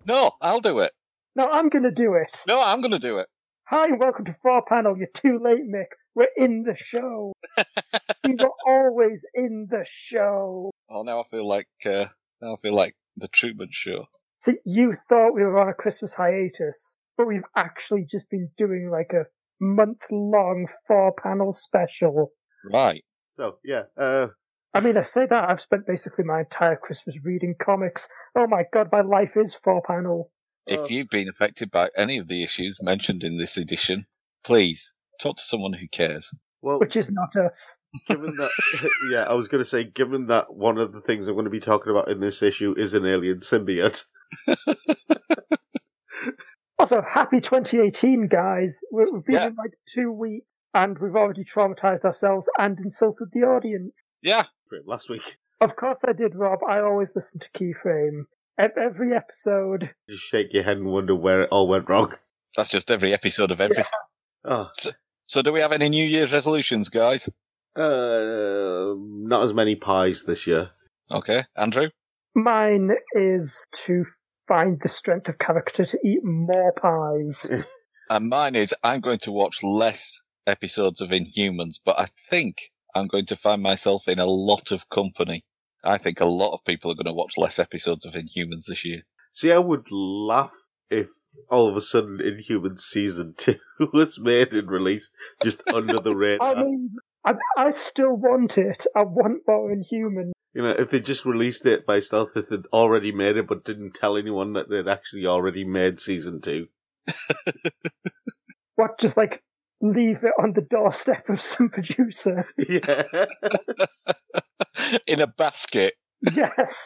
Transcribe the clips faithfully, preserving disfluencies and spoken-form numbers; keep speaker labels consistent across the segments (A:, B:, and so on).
A: No, I'll do it.
B: No, I'm going to do it.
A: No, I'm going to do it.
B: Hi, and welcome to Four Panel. You're too late, Mick. We're in the show. We were always in the show.
A: Oh, now I feel like uh, now I feel like the Truman Show.
B: See, you thought we were on a Christmas hiatus, but we've actually just been doing like a month-long four-panel special.
A: Right.
C: So, yeah. Uh...
B: I mean, I say that, I've spent basically my entire Christmas reading comics. Oh my god, my life is four-panel.
A: If
B: Uh,
A: you've been affected by any of the issues mentioned in this edition, please talk to someone who cares.
C: Well,
B: which is not us.
C: given that, yeah, I was going to say, given that one of the things I'm going to be talking about in this issue is an alien symbiote.
B: Also, happy twenty eighteen, guys. We- We've been
A: Yeah.
B: in like two weeks, and we've already traumatized ourselves and insulted the audience.
A: Yeah.
C: Last week.
B: Of course I did, Rob. I always listen to Keyframe. Ev- Every episode.
C: Just shake your head and wonder where it all went wrong.
A: That's just every episode of everything.
C: Oh.
A: So do we have any New Year's resolutions, guys?
C: Uh, not as many pies this year.
A: Okay. Andrew?
B: Mine is to find the strength of character to eat more pies.
A: And mine is I'm going to watch less episodes of Inhumans, but I think I'm going to find myself in a lot of company. I think a lot of people are going to watch less episodes of Inhumans this year.
C: See, I would laugh if all of a sudden Inhumans Season two was made and released just under the radar.
B: I mean, I, I still want it. I want more Inhuman.
C: You know, if they just released it by stealth, if they'd already made it but didn't tell anyone that they'd actually already made Season two.
B: What, just like leave it on the doorstep of some producer?
C: Yeah.
A: In a basket.
B: Yes.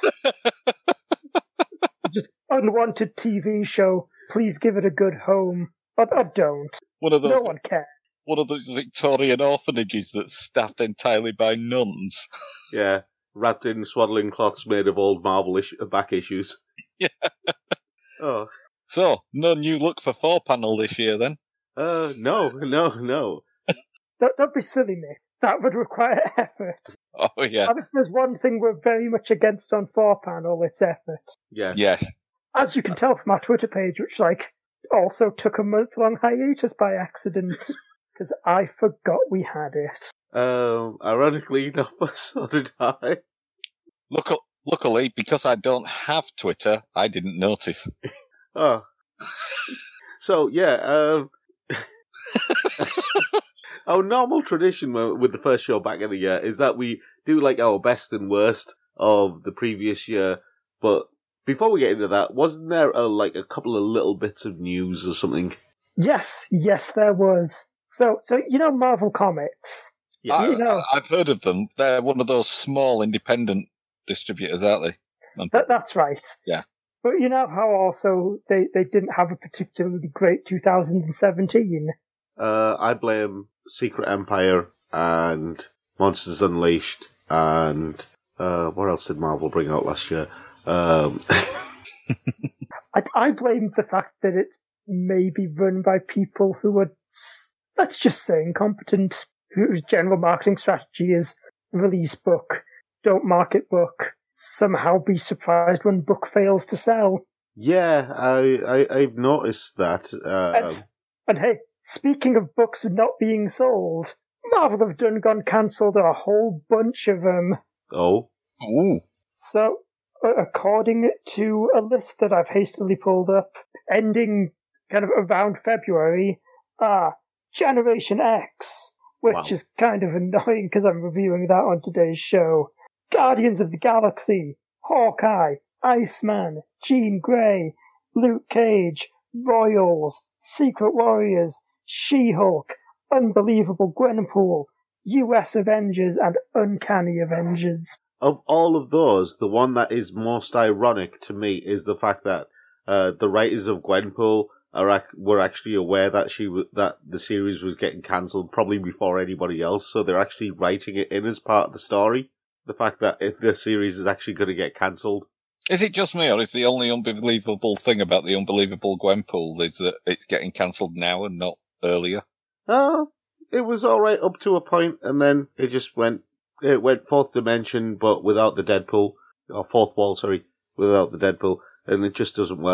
B: Just unwanted T V show. Please give it a good home. Or, or don't.
A: One of those,
B: No one cares.
A: one of those Victorian orphanages that's staffed entirely by nuns.
C: Yeah. Wrapped in swaddling cloths made of old Marvel issue, back issues.
A: Yeah.
C: Oh.
A: So, no new look for four panel this year then?
C: Uh, no, no, no.
B: Don't, don't be silly, Nick. That would require effort.
A: Oh, yeah.
B: And if there's one thing we're very much against on four panel, it's effort.
C: Yeah.
A: Yes.
B: As you can tell from our Twitter page, which, like, also took a month-long hiatus by accident, because I forgot we had it.
C: Um, ironically enough, so did I.
A: Look, luckily, because I don't have Twitter, I didn't notice.
C: Oh. So, yeah, um... our normal tradition with the first show back in the year is that we do, like, our best and worst of the previous year, but before we get into that, wasn't there, a, like, a couple of little bits of news or something?
B: Yes, yes, there was. So, so you know Marvel Comics?
C: Yeah.
A: I,
B: You know.
A: I've heard of them. They're one of those small independent distributors, aren't they? And-
B: That, that's right.
A: Yeah.
B: But you know how also they, they didn't have a particularly great two thousand seventeen?
C: Uh, I blame Secret Empire and Monsters Unleashed and, uh, what else did Marvel bring out last year? Um...
B: I, I blame the fact that it may be run by people who are, let's just say, incompetent, whose general marketing strategy is release book, don't market book, somehow be surprised when book fails to sell.
C: Yeah, I, I, I've noticed that. Uh,
B: And, and hey, speaking of books not being sold, Marvel have done gone cancelled a whole bunch of them.
C: oh,
A: Ooh.
B: So, uh, according to a list that I've hastily pulled up, ending kind of around February, ah, Generation X, which
C: Wow.
B: is kind of annoying because I'm reviewing that on today's show. Guardians of the Galaxy, Hawkeye, Iceman, Jean Grey, Luke Cage, Royals, Secret Warriors, She-Hulk, Unbelievable Gwenpool, U S Avengers, and Uncanny Avengers.
C: of all of those, the one that is most ironic to me is the fact that uh, the writers of Gwenpool are ac- were actually aware that she w- that the series was getting cancelled probably before anybody else, so they're actually writing it in as part of the story. The fact that if the series is actually going to get cancelled.
A: Is it just me, or is the only unbelievable thing about the Unbelievable Gwenpool is that it's getting cancelled now and not earlier?
C: Uh, it was alright up to a point, and then it just went, it went fourth dimension, but without the Deadpool, or fourth wall, sorry, without the Deadpool, and it just doesn't work.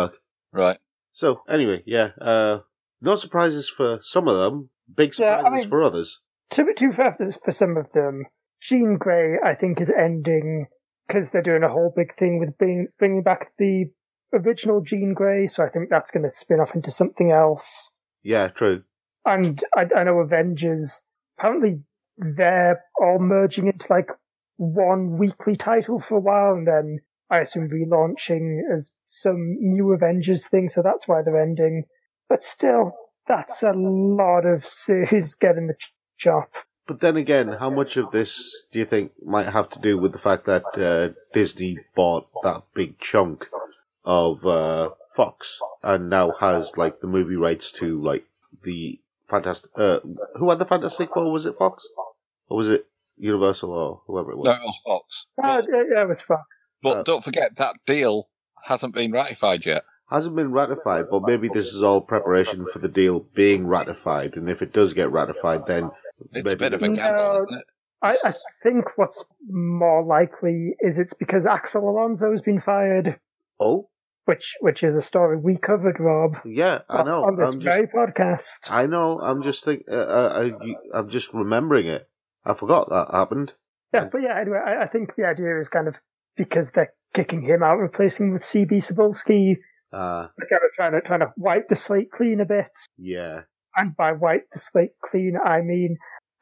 A: Right.
C: So, anyway, yeah, uh, no surprises for some of them, big
B: Yeah,
C: surprises
B: I mean-
C: for others.
B: To be too fair for, for some of them, Jean Grey, I think, is ending because they're doing a whole big thing with bring, bringing back the original Jean Grey, so I think that's going to spin off into something else.
C: Yeah, true.
B: And I, I know Avengers, apparently they're all merging into like one weekly title for a while, and then I assume relaunching as some new Avengers thing, so that's why they're ending. But still, that's a lot of series getting the ch- chop.
C: But then again, how much of this do you think might have to do with the fact that uh, Disney bought that big chunk of uh, Fox and now has like the movie rights to like the Fantastic? Uh, who had the Fantastic Four? Was it Fox or was it Universal or whoever it was?
A: No, it was Fox.
B: Oh,
A: But,
B: yeah, yeah, with Fox.
A: but
C: Uh,
A: don't forget, that deal hasn't been ratified yet.
C: Hasn't been ratified, but maybe this is all preparation for the deal being ratified. And if it does get ratified, then
A: It's a
C: maybe
A: bit of a
B: No.
A: gamble, isn't it?
B: I, I think what's more likely is it's because Axel Alonso has been fired,
C: oh
B: which which is a story we covered, Rob,
C: yeah, I know.
B: on this
C: I'm just
B: very podcast.
C: I know. I'm just think. Uh, uh, I, I'm just remembering it. I forgot that happened.
B: Yeah, but yeah, anyway, I, I think the idea is kind of because they're kicking him out, replacing him with C B Cebulski,
C: Uh,
B: they're kind of trying to trying to wipe the slate clean a bit.
C: yeah.
B: And by wipe the slate clean, I mean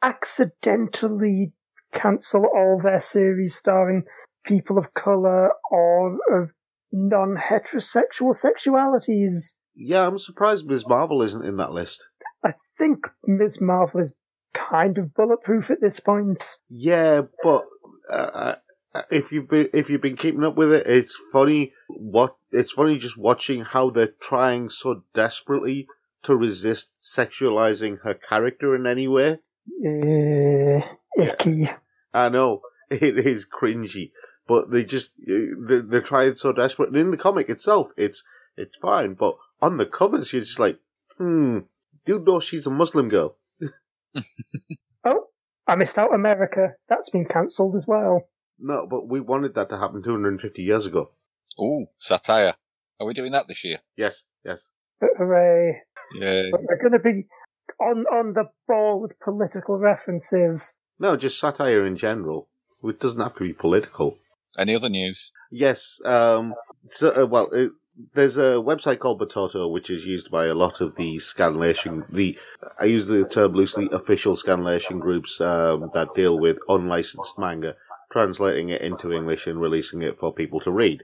B: accidentally cancel all their series starring people of colour or of non-heterosexual sexualities.
C: Yeah, I'm surprised Miz Marvel isn't in that list.
B: I think Miz Marvel is kind of bulletproof at this point.
C: Yeah, but uh, if you've been if you've been keeping up with it, it's funny what it's funny just watching how they're trying so desperately to resist sexualizing her character in any way.
B: Uh, icky.
C: I know it is cringy, but they just they're, they're trying so desperate. And in the comic itself, it's it's fine, but on the covers, you're just like, hmm, do you know she's a Muslim girl?
B: Oh, I missed out America. That's been cancelled as well.
C: No, but we wanted that to happen two hundred fifty years ago.
A: Ooh, satire. Are we doing that this year?
C: Yes, yes.
B: Hooray.
A: Yeah.
B: But we're going to be on, on the ball with political references.
C: No, just satire in general. It doesn't have to be political.
A: Any other news?
C: Yes. Um. So, uh, well, it, there's a website called Batoto, which is used by a lot of the scanlation. The I use the term loosely. Official scanlation groups um, that deal with unlicensed manga, translating it into English and releasing it for people to read.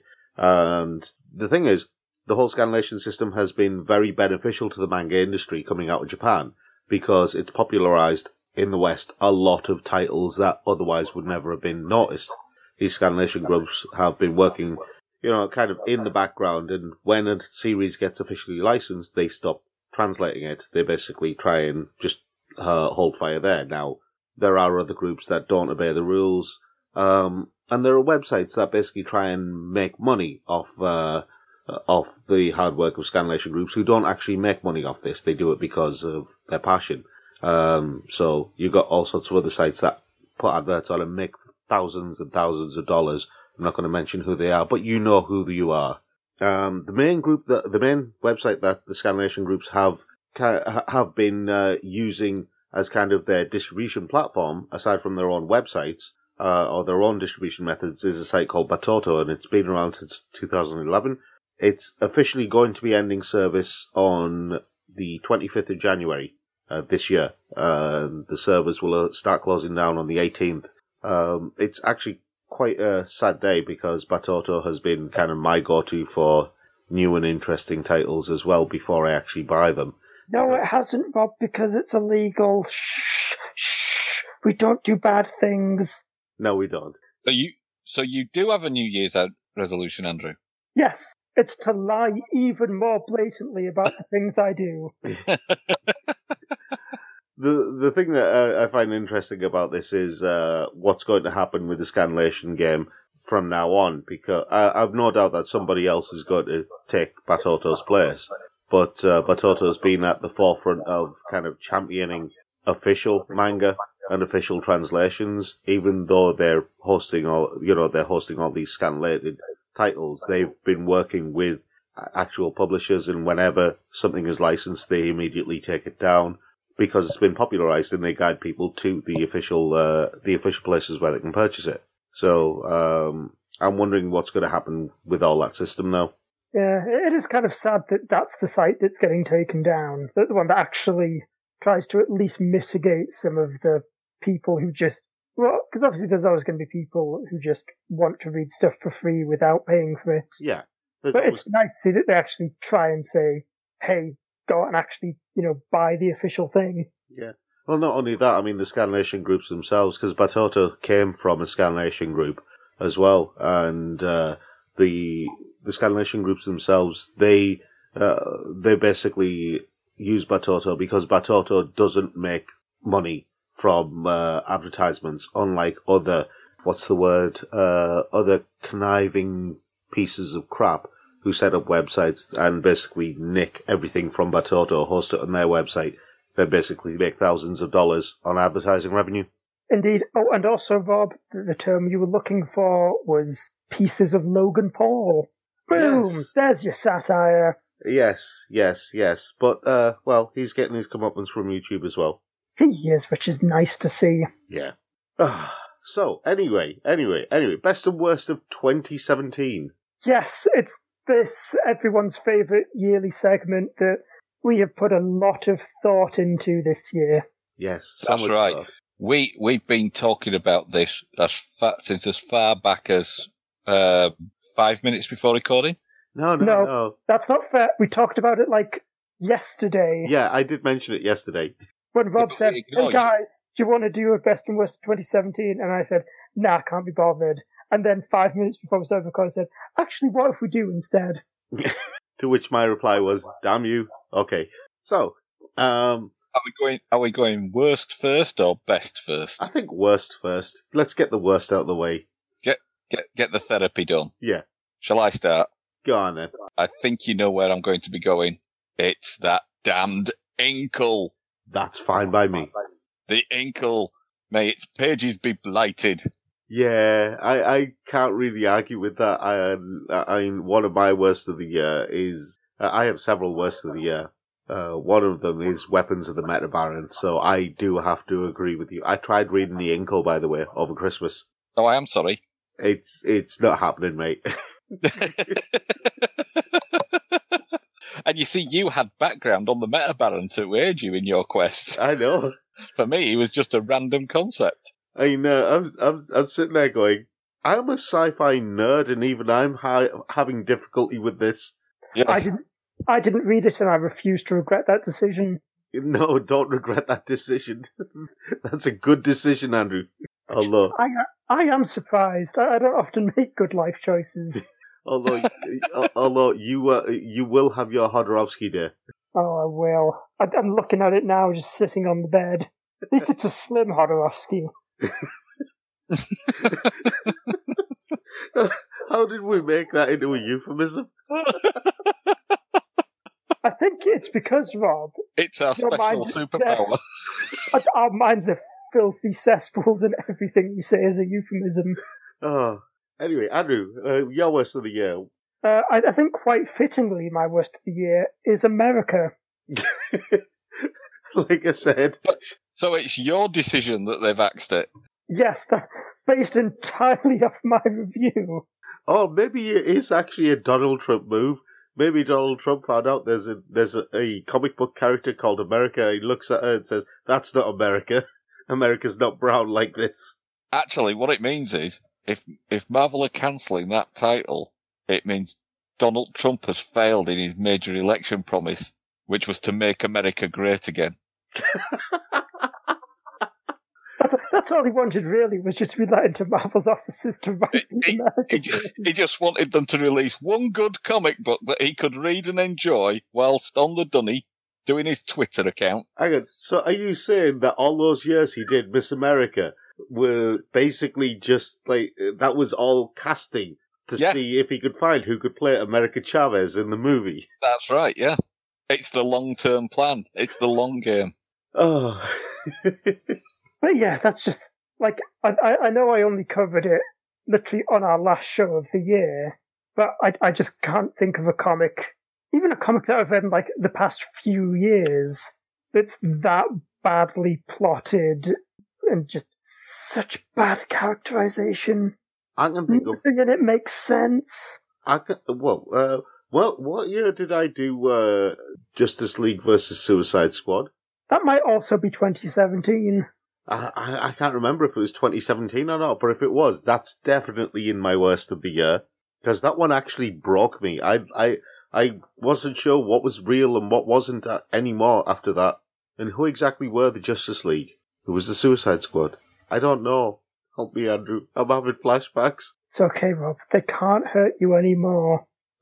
C: And the thing is, the whole scanlation system has been very beneficial to the manga industry coming out of Japan because it's popularized in the West a lot of titles that otherwise would never have been noticed. These scanlation groups have been working, you know, kind of in the background, and when a series gets officially licensed, they stop translating it. They basically try and just uh, hold fire there. Now, there are other groups that don't obey the rules, um, and there are websites that basically try and make money off uh, off the hard work of scanlation groups who don't actually make money off this. They do it because of their passion. Um, so you've got all sorts of other sites that put adverts on and make thousands and thousands of dollars. I'm not going to mention who they are, but you know who you are. Um, the main group, that, the main website that the scanlation groups have have been uh, using as kind of their distribution platform, aside from their own websites uh, or their own distribution methods, is a site called Batoto, and it's been around since two thousand eleven. It's officially going to be ending service on the twenty-fifth of January uh, this year. Uh, the servers will start closing down on the eighteenth. Um, it's actually quite a sad day because Batoto has been kind of my go-to for new and interesting titles as well before I actually buy them.
B: No, it hasn't, Bob, because it's illegal. Shh, shh. We don't do bad things.
C: No, we don't.
A: So you, so you do have a New Year's out resolution, Andrew?
B: Yes, it's to lie even more blatantly about the things I do.
C: The the thing that uh, I find interesting about this is uh, what's going to happen with the scanlation game from now on, because I, I've no doubt that somebody else is going to take Batoto's place. But uh, Batoto's been at the forefront of kind of championing official manga and official translations, even though they're hosting all, you know, they're hosting all these scanlated titles. They've been working with actual publishers, and whenever something is licensed, they immediately take it down because it's been popularized, and they guide people to the official uh, the official places where they can purchase it. So um, I'm wondering what's going to happen with all that system now.
B: Yeah, it is kind of sad that that's the site that's getting taken down. The one that actually tries to at least mitigate some of the people who just, well, because obviously there's always going to be people who just want to read stuff for free without paying for it.
C: Yeah.
B: But it's nice to see that they actually try and say, hey, go out and actually, you know, buy the official thing.
C: Yeah. Well, not only that, I mean, the Scanlation groups themselves, because Batoto came from a Scanlation group as well, and uh, the the Scanlation groups themselves, they uh, they basically use Batoto because Batoto doesn't make money from uh, advertisements, unlike other, what's the word, uh, other conniving pieces of crap who set up websites and basically nick everything from Batoto, host it on their website. They basically make thousands of dollars on advertising revenue.
B: Indeed. Oh, and also, Rob, the term you were looking for was pieces of Logan Paul. Boom!
C: Yes.
B: There's your satire.
C: Yes, yes, yes. But, uh, well, he's getting his comeuppance from YouTube as well.
B: He is, which is nice to see.
C: Yeah. So, anyway, anyway, anyway, best and worst of twenty seventeen.
B: Yes, it's this, everyone's favourite yearly segment that we have put a lot of thought into this year.
C: Yes, so
A: That's
C: much
A: right.
C: thought.
A: We, we've been talking about this as far, since as far back as uh, five minutes before recording.
C: No, no,
B: No.
C: no.
B: That's not fair. We talked about it like yesterday.
C: Yeah, I did mention it yesterday.
B: When Rob
A: Yeah,
B: said,
A: ignore
B: hey
A: you.
B: guys, do you want to do a best and worst of twenty seventeen? And I said, nah, can't be bothered. And then five minutes before we started recording, I said, actually, what if we do instead?
C: To which my reply was, damn you. Okay. So, um,
A: Are we going? Are we going worst first or best first?
C: I think worst first. Let's get the worst out of the way.
A: Get get the therapy done.
C: Yeah.
A: Shall I start?
C: Go on then.
A: I think you know where I'm going to be going. It's that damned Inkle.
C: That's fine by me.
A: The Inkle. May its pages be blighted.
C: Yeah, I, I can't really argue with that. I, I mean, one of my worst of the year is, uh, I have several worst of the year. Uh, one of them is Weapons of the Meta Baron, so I do have to agree with you. I tried reading The Inkle, by the way, over Christmas.
A: Oh, I am sorry.
C: It's, it's not happening, mate.
A: And you see, you had background on the Meta Baron to aid you in your quest.
C: I know.
A: For me, it was just a random concept.
C: I know. I'm, I'm, I'm sitting there going, I'm a sci-fi nerd, and even I'm hi- having difficulty with this.
A: Yes.
B: I didn't, I didn't read it, and I refuse to regret that decision.
C: No, don't regret that decision. That's a good decision, Andrew. Although,
B: I, I am surprised. I, I don't often make good life choices.
C: although, although you, uh, you will have your Hodorowski day.
B: Oh, I will. I, I'm looking at it now, just sitting on the bed. At least it's a slim Hodorowski.
C: How did we make that into a euphemism?
B: I think it's because, Rob,
A: It's our
B: Your
A: special
B: mind's-
A: superpower.
B: our minds are filthy cesspools, and everything you say is a euphemism.
C: Oh, anyway, Andrew, uh, your worst of the year.
B: Uh, I, I think quite fittingly, my worst of the year is America.
C: Like I said,
A: So it's your decision that they've axed it.
B: Yes, that, based entirely off my review.
C: oh, maybe it is actually a Donald Trump move. Maybe Donald Trump found out there's a there's a, a comic book character called America. He looks at her and says, "That's not America. America's not brown like this."
A: Actually, what it means is, if if Marvel are cancelling that title, it means Donald Trump has failed in his major election promise, which was to make America great again.
B: That's, that's all he wanted, really, was just to be let into Marvel's offices to write
A: He,
B: America.
A: he, ju- he just wanted them to release one good comic book that he could read and enjoy whilst on the dunny doing his Twitter account.
C: Hang on. So are you saying that all those years he did Miss America were basically just like, that was all casting to
A: Yeah.
C: see if he could find who could play America Chavez in the movie?
A: That's right, yeah. It's the long-term plan. It's the long game.
C: Oh.
B: But yeah, that's just, like, I, I I know I only covered it literally on our last show of the year, but I, I just can't think of a comic, even a comic that I've read in like the past few years, that's that badly plotted and just such bad characterization.
C: I can think of.
B: Nothing in it makes sense.
C: I can, well, uh, well, what year did I do uh, Justice League versus Suicide Squad?
B: That might also be twenty seventeen.
C: I, I, I can't remember if it was twenty seventeen or not, but if it was, that's definitely in my worst of the year. Because that one actually broke me. I, I, I wasn't sure what was real and what wasn't anymore after that. And who exactly were the Justice League? Who was the Suicide Squad? I don't know. Help me, Andrew. I'm having flashbacks.
B: It's okay, Rob. They can't hurt you anymore.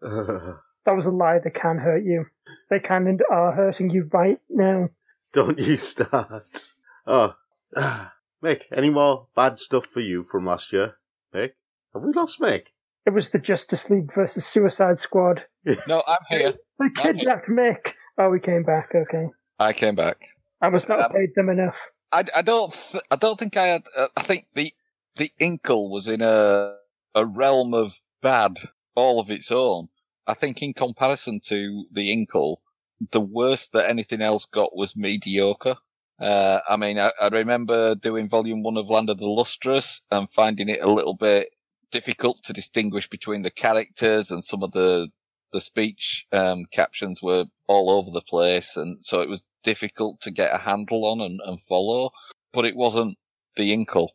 B: That was a lie. They can hurt you. They can and are hurting you right now.
C: Don't you start. Oh. Mick, any more bad stuff for you from last year? Mick? Have we lost Mick?
B: It was the Justice League versus Suicide Squad.
A: No, I'm here.
B: They kidnapped Mick. Oh, we came back. Okay.
A: I came back.
B: I must not have
A: Um,
B: paid them enough.
A: I, I don't th- I don't think I had. Uh, I think the the Inkle was in a a realm of bad all of its own. I think in comparison to the Inkle, the worst that anything else got was mediocre. Uh, I mean, I, I remember doing volume one of Land of the Lustrous and finding it a little bit difficult to distinguish between the characters, and some of the the speech um, captions were all over the place, and so it was difficult to get a handle on and, and follow. But it wasn't the Inkle.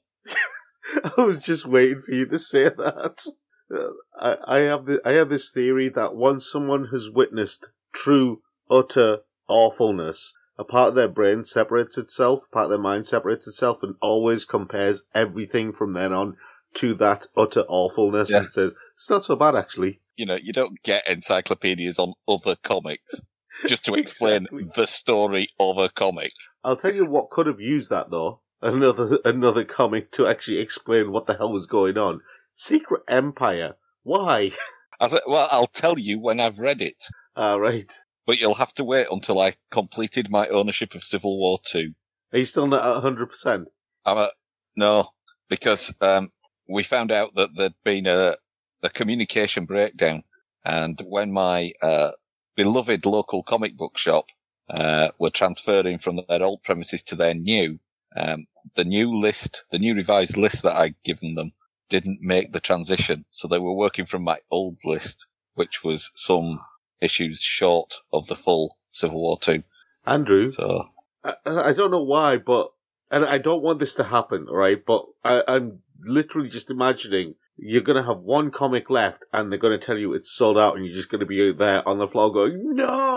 C: I was just waiting for you to say that. Uh, I, I have the, I have this theory that once someone has witnessed true, utter awfulness, a part of their brain separates itself, a part of their mind separates itself, and always compares everything from then on to that utter awfulness,
A: Yeah.
C: and says, it's not so bad, actually.
A: You know, you don't get encyclopedias on other comics just to explain
C: Exactly.
A: the story of a comic.
C: I'll tell you what could have used that, though. Another another comic to actually explain what the hell was going on. Secret Empire. Why?
A: I said, well, I'll tell you when I've read it,
C: Ah, right.
A: but you'll have to wait until I completed my ownership of Civil War two.
C: Are you still not at one hundred percent?
A: I'm a, no, because um, we found out that there'd been a, a communication breakdown, and when my uh, beloved local comic book shop uh, were transferring from their old premises to their new, um, the new list, the new revised list that I'd given them, didn't make the transition, so they were working from my old list, which was some issues short of the full Civil War two.
C: Andrew,
A: So
C: I, I don't know why, but, and I don't want this to happen, right? But I, I'm literally just imagining you're going to have one comic left and they're going to tell you it's sold out and you're just going to be there on the floor going,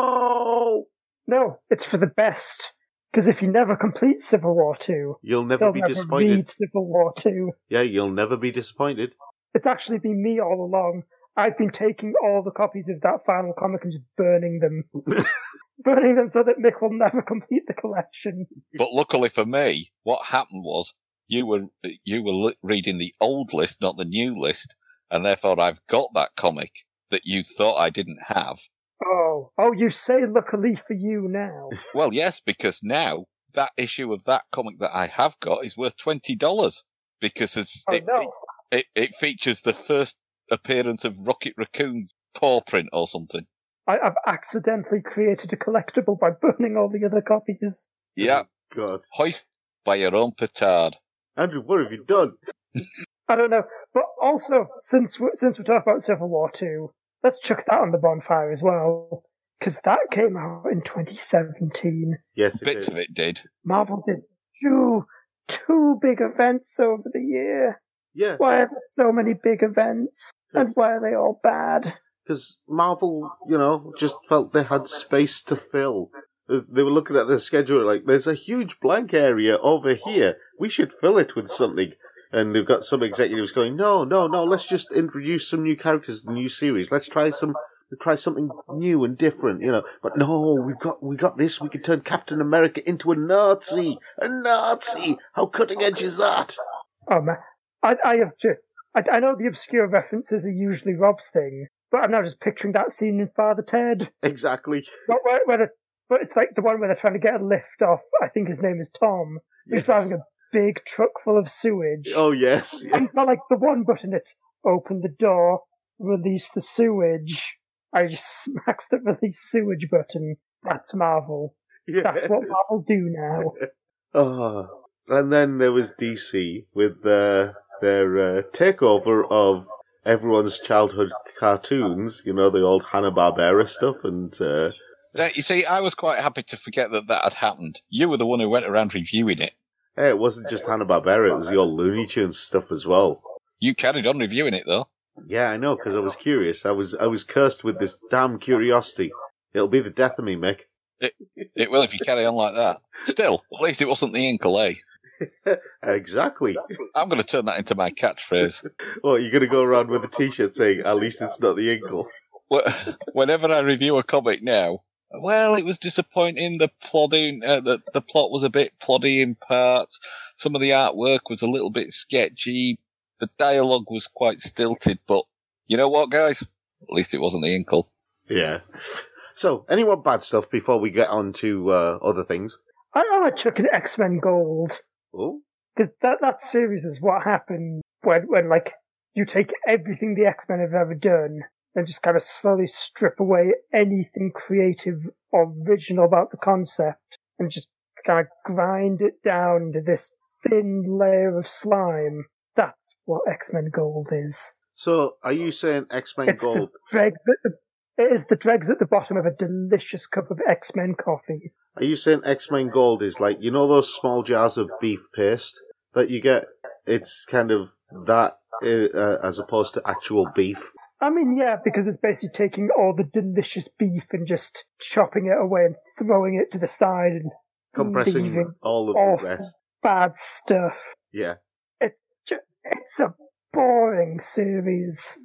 C: no!
B: No, it's for the best. Because if you never complete Civil War two,
C: You'll never
B: you'll
C: be
B: never
C: disappointed.
B: read Civil War two.
C: Yeah, you'll never be disappointed.
B: It's actually been me all along. I've been taking all the copies of that final comic and just burning them. burning them so that Mick will never complete the collection.
A: but luckily for me, what happened was you were you were li- reading the old list, not the new list, and therefore I've got that comic that you thought I didn't have.
B: Oh, oh, you say luckily for you now.
A: Well, yes, because now that issue of that comic that I have got is worth twenty dollars because it's,
B: Oh
A: it,
B: no.
A: it it features the first appearance of Rocket Raccoon's paw print or something.
B: I, I've accidentally created a collectible by burning all the other copies.
A: Yeah,
C: God.
A: hoist by your own petard.
C: Andrew, what have you done?
B: I don't know. But also, since we're, since we're talking about Civil War two, let's chuck that on the bonfire as well. Because that came out in twenty seventeen.
C: Yes, it
A: Bits
C: is.
A: of it did.
B: Marvel did two, two big events over the year.
C: Yeah,
B: Why are there so many big events? And
C: Yes.
B: why are they all bad?
C: because Marvel, you know, just felt they had space to fill. They were looking at their schedule like, there's a huge blank area over here. We should fill it with something. And they've got some executives going, no, no, no, let's just introduce some new characters, new series. Let's try some, try something new and different, you know. But no, we've got, we got this. We can turn Captain America into a Nazi. A Nazi! How cutting edge is that?
B: Oh man, I, I have just, I, I know the obscure references are usually Rob's thing, but I'm now just picturing that scene in Father Ted.
C: Exactly.
B: Not where, where the, but it's like the one where they're trying to get a lift off. I think his name is Tom. He's
C: Yes.
B: driving a big truck full of sewage.
C: Oh, yes.
B: And
C: yes.
B: it's not like the one button, it's open the door, release the sewage, I just smacked the release sewage button. That's Marvel.
C: Yes.
B: That's what Marvel do now.
C: Oh. And then there was D C with their, their uh, takeover of everyone's childhood cartoons, you know, the old Hanna-Barbera stuff, and... Uh,
A: Now, you see, I was quite happy to forget that that had happened. You were the one who went around reviewing it.
C: hey, it wasn't just Hanna-Barbera, it was the old Looney Tunes stuff as well.
A: You carried on reviewing it, though.
C: Yeah, I know, because I was curious. I was I was cursed with this damn curiosity. It'll be the death of me, Mick.
A: It, it will if you carry on like that. Still, at least it wasn't the Inkle, eh?
C: Exactly.
A: I'm going to turn that into my catchphrase.
C: Well, you're going to go around with a t-shirt saying, at least it's not the Inkle.
A: Whenever I review a comic now, well, it was disappointing. The plodding, uh, the, the plot was a bit ploddy in parts. Some of the artwork was a little bit sketchy. The dialogue was quite stilted, but you know what, guys? At least it wasn't the Inkle.
C: Yeah. So, any more bad stuff before we get on to uh, other things?
B: I, I took an X-Men Gold.
C: Oh?
B: Because that, that series is what happened when, when, like, you take everything the X-Men have ever done and just kind of slowly strip away anything creative or original about the concept and just kind of grind it down to this thin layer of slime. That's what X-Men Gold is.
C: So, are you saying X-Men
B: it's
C: Gold?
B: The dreg, the, it is the dregs at the bottom of a delicious cup of X-Men coffee.
C: Are you saying X-Men Gold is like, you know those small jars of beef paste that you get? It's kind of that uh, as opposed to actual beef?
B: I mean, yeah, because it's basically taking all the delicious beef and just chopping it away and throwing it to the side and
C: compressing
B: leaving
C: all of
B: all
C: the rest.
B: Bad stuff.
C: Yeah.
B: It's just, it's a boring series.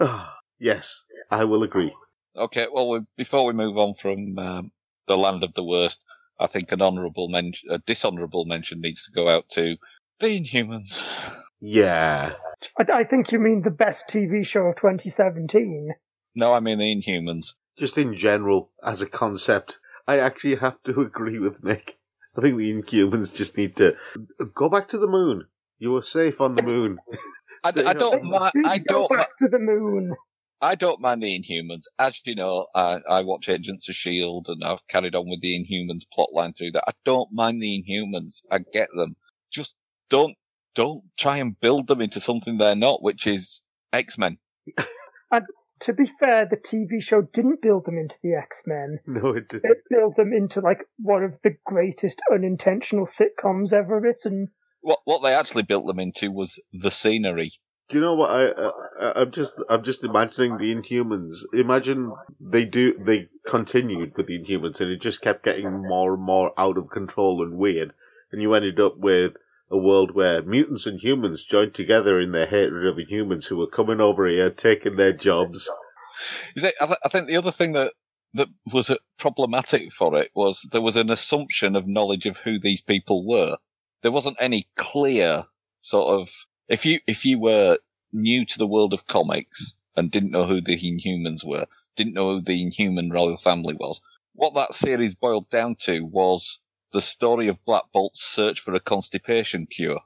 C: Yes, I will agree.
A: Okay, well, we, before we move on from um, the land of the worst, I think an honourable mention, a dishonourable mention needs to go out to The Inhumans.
C: Yeah.
B: I, I think you mean the best T V show of twenty seventeen.
A: No, I mean The Inhumans.
C: Just in general, as a concept, I actually have to agree with Mick. I think the Inhumans just need to go back to the moon. You were safe on the moon.
A: I, I don't mind. I don't.
B: Go back to the moon.
A: I don't mind the Inhumans. As you know, I, I watch Agents of S H I E L D and I've carried on with the Inhumans plotline through that. I don't mind the Inhumans. I get them. Just don't, don't try and build them into something they're not, which is X-Men.
B: And to be fair, the T V show didn't build them into the X-Men.
C: No, it didn't.
B: It built them into, like, one of the greatest unintentional sitcoms ever written.
A: What, what they actually built them into was the scenery.
C: Do you know what I, uh, I'm just, I'm just imagining the Inhumans. Imagine they do, they continued with the Inhumans and it just kept getting more and more out of control and weird. And you ended up with a world where mutants and humans joined together in their hatred of Inhumans who were coming over here, taking their jobs.
A: Is it, I, th- I think the other thing that, that was problematic for it was there was an assumption of knowledge of who these people were. There wasn't any clear sort of, If you, if you were new to the world of comics and didn't know who the Inhumans were, didn't know who the Inhuman royal family was, what that series boiled down to was the story of Black Bolt's search for a constipation cure.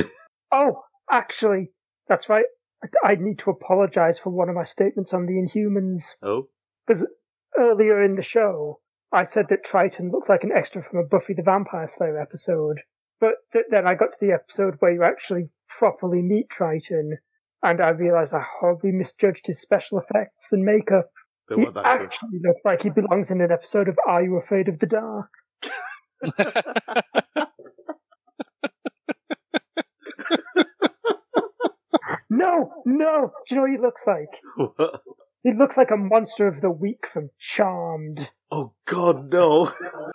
B: Oh, actually, that's right. I need to apologise for one of my statements on the Inhumans.
C: Oh?
B: Because earlier in the show, I said that Triton looks like an extra from a Buffy the Vampire Slayer episode. But th- then I got to the episode where you actually properly meet Triton, and I realised I horribly misjudged his special effects and makeup.
C: They
B: He
C: weren't that good.
B: actually looks like he belongs in an episode of Are You Afraid of the Dark? No, no! Do you know what he looks like?
C: What?
B: He looks like a monster of the week from Charmed.
C: Oh God, no!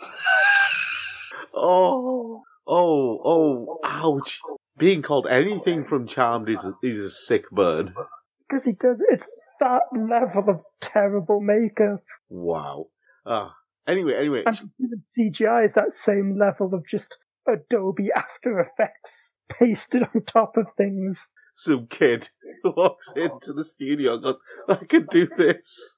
C: oh, oh, oh! Ouch! Being called anything from Charmed is a, is a sick burn.
B: Because he does, it's that level of terrible makeup.
C: Wow. Ah. Anyway, anyway.
B: And even C G I is that same level of just Adobe After Effects pasted on top of things.
C: Some kid walks into the studio and goes, I can do this.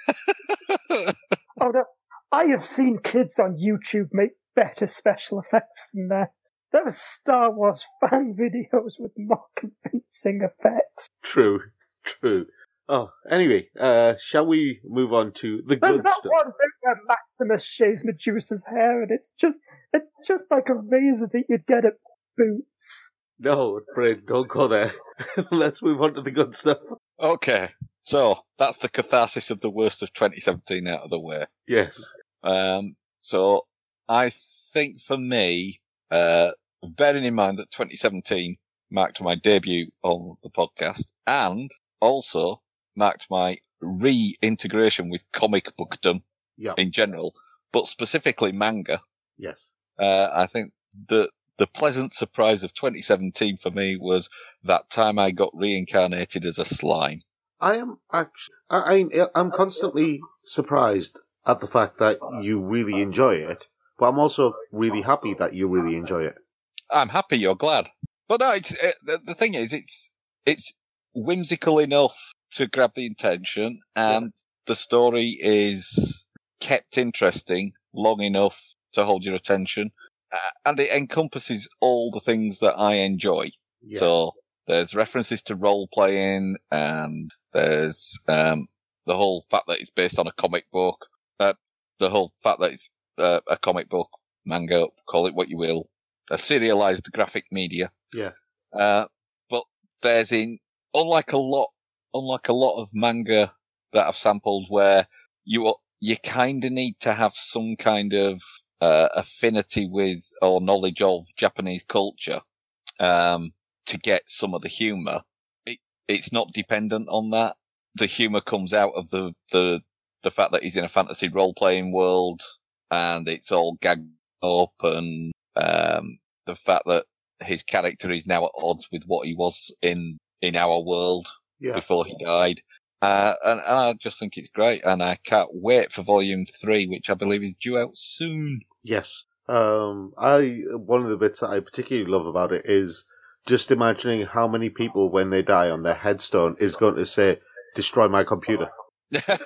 B: Oh no, I have seen kids on YouTube make better special effects than that. There are Star Wars fan videos with more convincing effects.
C: True, true. Oh, anyway, uh, shall we move on to the
B: There's
C: good
B: that
C: stuff?
B: one bit where Maximus shaves Medusa's hair, and it's just it's just like a razor that you'd get at Boots.
C: No, Brain, don't go there. Let's move on to the good stuff.
A: Okay, so that's the catharsis of the worst of twenty seventeen out of the way.
C: Yes.
A: Um, so I think for me, uh, bearing in mind that twenty seventeen marked my debut on the podcast and also marked my reintegration with comic bookdom
C: Yeah.
A: in general, but specifically manga,
C: Yes.
A: uh, I think the the pleasant surprise of twenty seventeen for me was that time I got reincarnated as a slime.
C: I am actually, I, I, I'm constantly surprised at the fact that you really enjoy it, but I'm also really happy that you really enjoy it.
A: I'm happy you're glad. But no, it's, it, the, the thing is, it's, it's whimsical enough to grab the attention, and yeah. the story is kept interesting long enough to hold your attention, uh, and it encompasses all the things that I enjoy. Yeah. So there's references to role playing, and there's um, the whole fact that it's based on a comic book, uh, the whole fact that it's uh, a comic book, manga, call it what you will, a serialized graphic media.
C: Yeah.
A: Uh, but there's in, unlike a lot, unlike a lot of manga that I've sampled where you, you kind of need to have some kind of, uh, affinity with or knowledge of Japanese culture, um, to get some of the humor. It, it's not dependent on that. The humor comes out of the, the, the fact that he's in a fantasy role-playing world and it's all gagged up, and, um, the fact that his character is now at odds with what he was in, in our world yeah. before he died. Uh, and, and I just think it's great, and I can't wait for volume three, which I believe is due out soon.
C: Yes. Um, I, one of the bits that I particularly love about it is just imagining how many people, when they die on their headstone, is going to say, destroy my computer.
A: Yeah.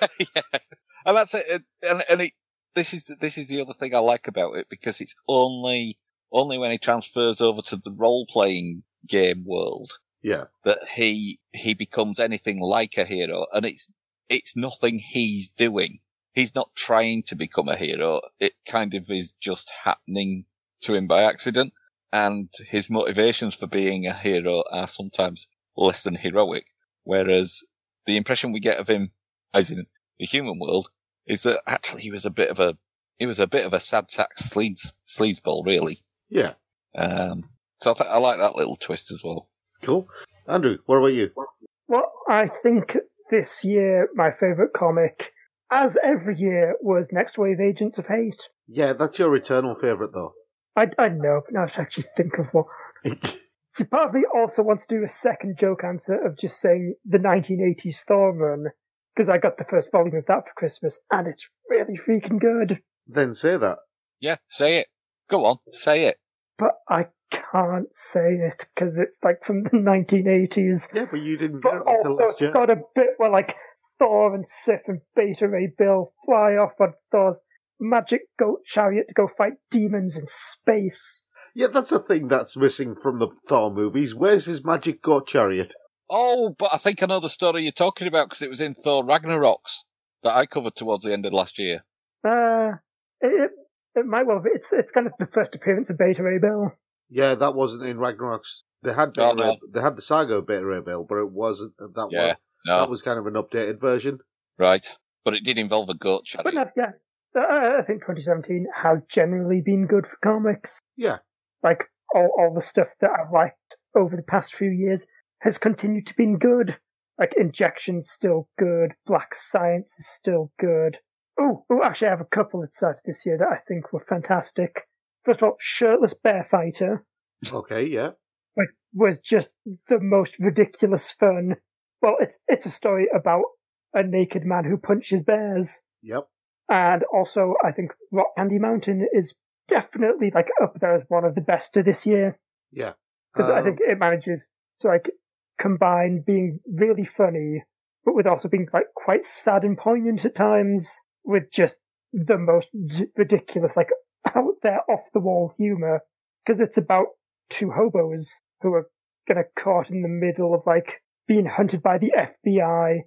A: And that's it. And, and it, this is, this is the other thing I like about it, because it's only, only when he transfers over to the role-playing game world.
C: Yeah.
A: That he, he becomes anything like a hero, and it's, it's nothing he's doing. He's not trying to become a hero. It kind of is just happening to him by accident. And his motivations for being a hero are sometimes less than heroic. Whereas the impression we get of him, as in the human world, is that actually he was a bit of a, he was a bit of a sad sack sleaze, sleazeball, really.
C: Yeah.
A: Um, so I, th- I like that little twist as well.
C: Cool. Andrew, what about you?
B: Well, I think this year my favourite comic, as every year, was Next Wave Agents of Hate.
C: Yeah, that's your eternal favourite, though.
B: I, I know, but now I have to actually think of one. See, part of me also wants to do a second joke answer of just saying the nineteen eighties Thor run, because I got the first volume of that for Christmas, and it's really freaking good.
C: Then say that.
A: Yeah, say it. Go on, say it.
B: But I can't say it, because it's like from the nineteen eighties.
C: Yeah, but you didn't
B: But
C: get it
B: also,
C: until last
B: it's
C: year.
B: got a bit where, like, Thor and Sif and Beta Ray Bill fly off on Thor's magic goat chariot to go fight demons in space.
C: Yeah, that's a thing that's missing from the Thor movies. Where's his magic goat chariot?
A: Oh, but I think I know the story you're talking about, because it was in Thor Ragnarok's that I covered towards the end of last year.
B: Uh, it, it might well be. It's, it's kind of the first appearance of Beta Ray Bill.
C: Yeah, that wasn't in Ragnarok's. They had Beta
A: Oh, no.
C: Ray, they had the saga of Beta Ray Bill, but it wasn't that
A: Yeah,
C: one.
A: no.
C: That was kind of an updated version.
A: Right. But it did involve a goat chariot.
B: But no, yeah. Uh, I think twenty seventeen has generally been good for comics.
C: Yeah.
B: Like, all, all the stuff that I've liked over the past few years has continued to be good. Like, Injection's still good, Black Science is still good. Oh, oh, actually, I have a couple that started this year that I think were fantastic. First of all, Shirtless Bear Fighter.
C: Okay, yeah.
B: Like, was just the most ridiculous fun. Well, it's it's a story about a naked man who punches bears.
C: Yep.
B: And also, I think Rock Candy Mountain is definitely, like, up there as one of the best of this year.
C: Yeah.
B: Because
C: Um,
B: I think it manages to, like, combine being really funny, but with also being, like, quite sad and poignant at times, with just the most d- ridiculous, like, out there, off-the-wall humour. Because it's about two hobos who are kind of caught in the middle of, like, being hunted by the F B I,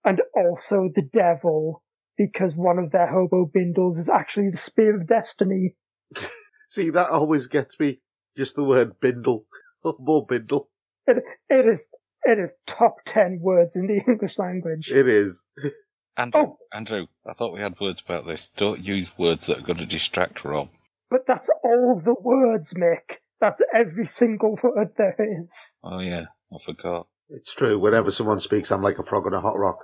B: and also the devil, because one of their hobo bindles is actually the Spear of Destiny.
C: See, that always gets me. Just the word bindle. Hobo bindle.
B: It, it is it is top ten words in the English language.
C: It is.
A: Andrew,
B: Oh.
A: Andrew, I thought we had words about this. Don't use words that are going to distract Rob.
B: But that's all the words, Mick. That's every single word there is.
A: Oh yeah, I forgot.
C: It's true. Whenever someone speaks, I'm like a frog on a hot rock.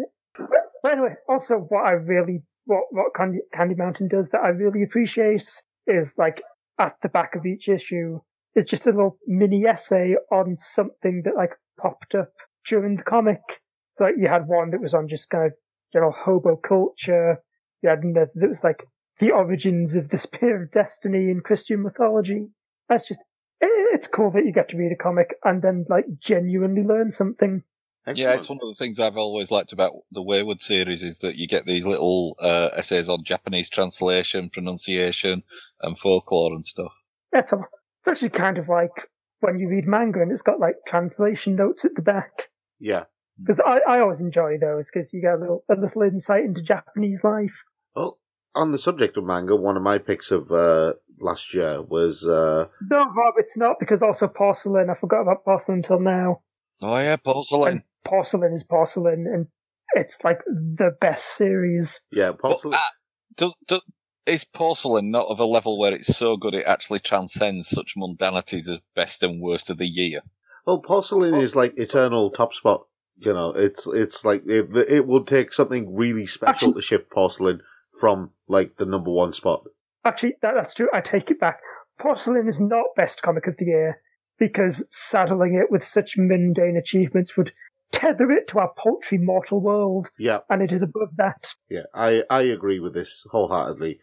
B: But anyway, also what I really, what, what Candy, Candy Mountain does that I really appreciate is, like, at the back of each issue is just a little mini essay on something that, like, popped up during the comic. So, like, you had one that was on just kind of general hobo culture. You had another that was, like, the origins of the Spear of Destiny in Christian mythology. That's just, it's cool that you get to read a comic and then, like, genuinely learn something.
C: Excellent.
A: Yeah, it's one of the things I've always liked about the Wayward series is that you get these little uh, essays on Japanese translation, pronunciation, and folklore and stuff.
B: It's, a, it's actually kind of like when you read manga and it's got, like, translation notes at the back.
C: Yeah.
B: Because I, I always enjoy those because you get a little, a little insight into Japanese life.
C: Well, on the subject of manga, one of my picks of uh, last year was... Uh...
B: No, Rob, it's not, because also Porcelain. I forgot about Porcelain until now.
A: Oh yeah, Porcelain.
B: And Porcelain is Porcelain, and it's like the best series.
C: Yeah, Porcelain...
A: But, uh, do, do, is Porcelain not of a level where it's so good it actually transcends such mundanities as best and worst of the year?
C: Well, Porcelain is like eternal top spot. You know, it's it's like it, it would take something really special
B: Actually,
C: to shift Porcelain from like the number one spot.
B: Actually, that, that's true. I take it back. Porcelain is not best comic of the year because saddling it with such mundane achievements would tether it to our paltry mortal world.
C: Yeah,
B: and it is above that.
C: Yeah, I I agree with this wholeheartedly.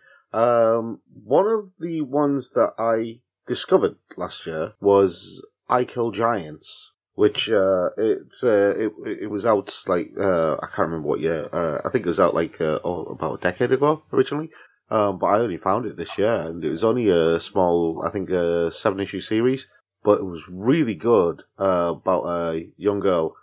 C: Um, one of the ones that I discovered last year was I Kill Giants, which uh, it's uh, it it was out like uh, I can't remember what year. Uh, I think it was out like uh, oh, about a decade ago originally. Um, but I only found it this year, and it was only a small, I think, a seven issue series. But it was really good uh, about a young girl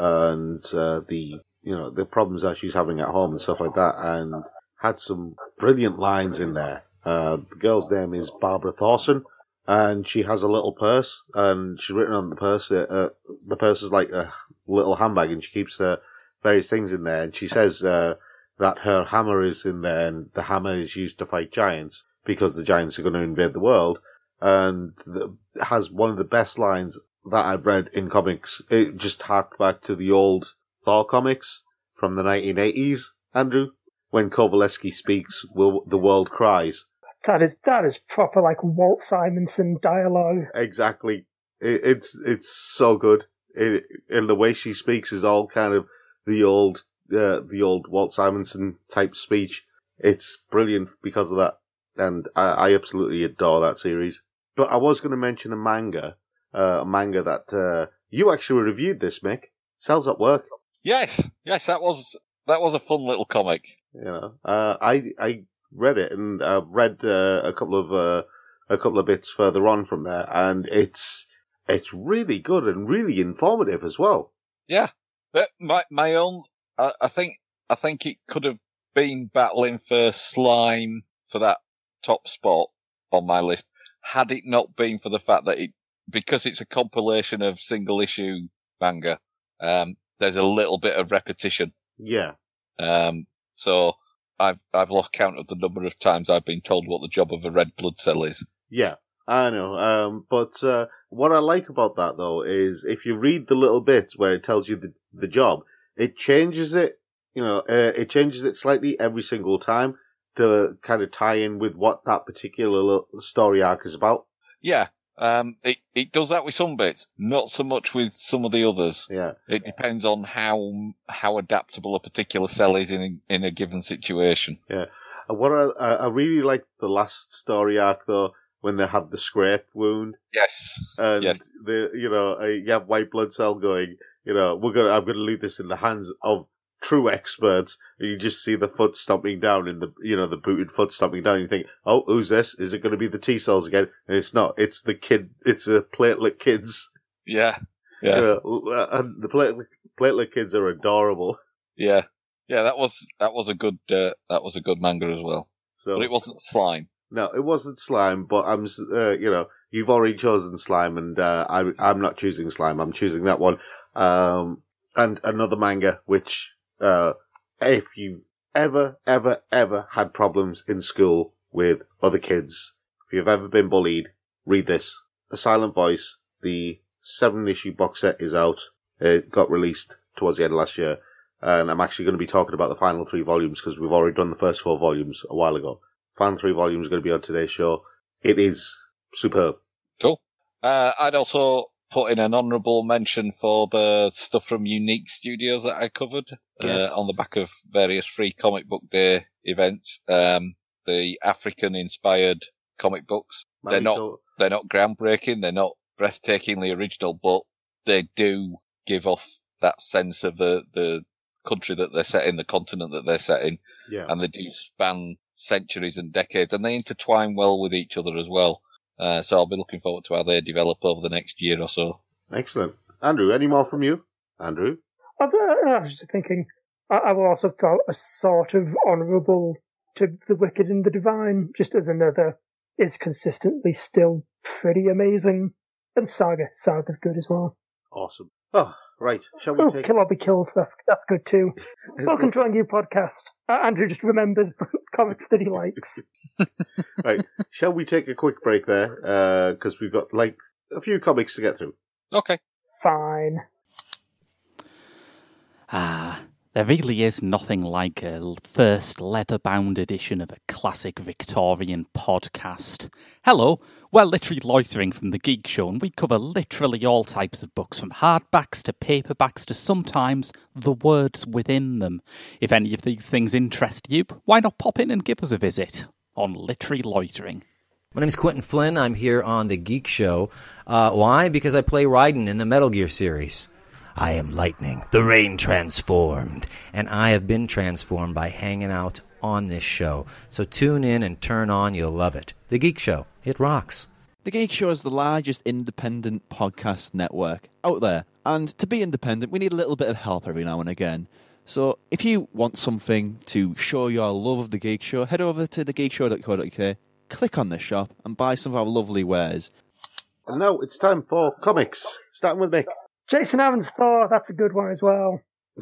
C: and uh, the you know the problems that she's having at home and stuff like that, and had some brilliant lines in there. Uh, the girl's name is Barbara Thorson, and she has a little purse, and she's written on the purse. Uh, the purse is like a little handbag, and she keeps uh, various things in there. And she says uh, that her hammer is in there, and the hammer is used to fight giants because the giants are going to invade the world. And the, has one of the best lines that I've read in comics. It just harked back to the old Thor comics from the nineteen eighties, Andrew. When Kowalewski speaks, will the world cries.
B: That is that is proper like Walt Simonson dialogue.
C: Exactly. It, it's it's so good. It, and the way she speaks is all kind of the old uh, the old Walt Simonson type speech. It's brilliant because of that, and I, I absolutely adore that series. But I was going to mention a manga, uh, a manga that uh, you actually reviewed. This, Mick. Sells at work.
A: Yes, yes, that was that was a fun little comic.
C: You know, uh, I I read it, and I've read uh, a couple of uh, a couple of bits further on from there, and it's it's really good and really informative as well.
A: Yeah, but my my own, I, I think I think it could have been battling for Slime for that top spot on my list had it not been for the fact that it because it's a compilation of single issue manga. Um, there's a little bit of repetition.
C: Yeah.
A: Um. So I've I've lost count of the number of times I've been told what the job of a red blood cell is.
C: Yeah, I know. Um, but uh, what I like about that though is if you read the little bits where it tells you the the job, it changes it. You know, uh, it changes it slightly every single time to kind of tie in with what that particular story arc is about.
A: Yeah. Um, it, it does that with some bits, not so much with some of the others.
C: Yeah.
A: It depends on how how adaptable a particular cell is in a, in a given situation.
C: Yeah. Uh, what I, I really like the last story arc though, when they have the scrape wound.
A: Yes.
C: And
A: yes.
C: the you know uh, you have white blood cell going. You know we're gonna I'm gonna leave this in the hands of true experts. And you just see the foot stomping down in the, you know, the booted foot stomping down. And you think, oh, who's this? Is it going to be the T cells again? And it's not. It's the kid. It's the platelet kids.
A: Yeah. Yeah.
C: You know, and the platelet, platelet kids are adorable.
A: Yeah, yeah, that was that was a good uh, that was a good manga as well.
C: So,
A: but it wasn't slime.
C: No, it wasn't slime. But I'm, uh, you know, you've already chosen slime, and uh, I, I'm not choosing slime. I'm choosing that one. Um, and another manga, which, uh, if you've ever, ever, ever had problems in school with other kids, if you've ever been bullied, read this. A Silent Voice. The seven issue box set is out. It got released towards the end of last year. And I'm actually going to be talking about the final three volumes because we've already done the first four volumes a while ago. Final three volumes are going to be on today's show. It is superb.
A: Cool. Uh, I'd also put in an honourable mention for the stuff from Unique Studios that I covered
C: Yes.
A: uh, on the back of various free comic book day events. Um, the African-inspired comic books. They're not.
C: Mariko-
A: They're not groundbreaking. They're not breathtakingly original, but they do give off that sense of the the country that they're set in, the continent that they're set in,
C: Yeah.
A: and they do span centuries and decades, and they intertwine well with each other as well. Uh, so I'll be looking forward to how they develop over the next year or so.
C: Excellent. Andrew, any more from you? Andrew?
B: I, I was just thinking, I, I will also throw a sort of honourable to The Wicked and the Divine, just as another is consistently still pretty amazing. And Saga. Saga's good as well.
C: Awesome. Oh, right. Shall we
B: Oh,
C: take...
B: Kill or Be Killed. That's that's good too.
C: Is
B: Welcome
C: that-
B: to our new podcast. Uh, Andrew just remembers comics that he likes.
C: Right. Shall we take a quick break there? Because we've got, like, a few comics to get through.
A: Okay.
B: Fine.
D: Ah, there really is nothing like a first leather-bound edition of a classic Victorian podcast. Hello, we're literally loitering from the Geek Show, and we cover literally all types of books, from hardbacks to paperbacks to sometimes the words within them. If any of these things interest you, why not pop in and give us a visit on Literary Loitering?
E: My name's Quentin Flynn. I'm here on The Geek Show. Uh, why? Because I play Raiden in the Metal Gear series. I am lightning, the rain transformed, and I have been transformed by hanging out on this show. So tune in and turn on, you'll love it. The Geek Show, it rocks.
F: The Geek Show is the largest independent podcast network out there, and to be independent, we need a little bit of help every now and again. So if you want something to show your love of The Geek Show, head over to the geek show dot co dot uk, click on the shop, and buy some of our lovely wares.
C: And now it's time for comics. Starting with Mick.
B: Jason Aaron's Thor. That's a good one as well.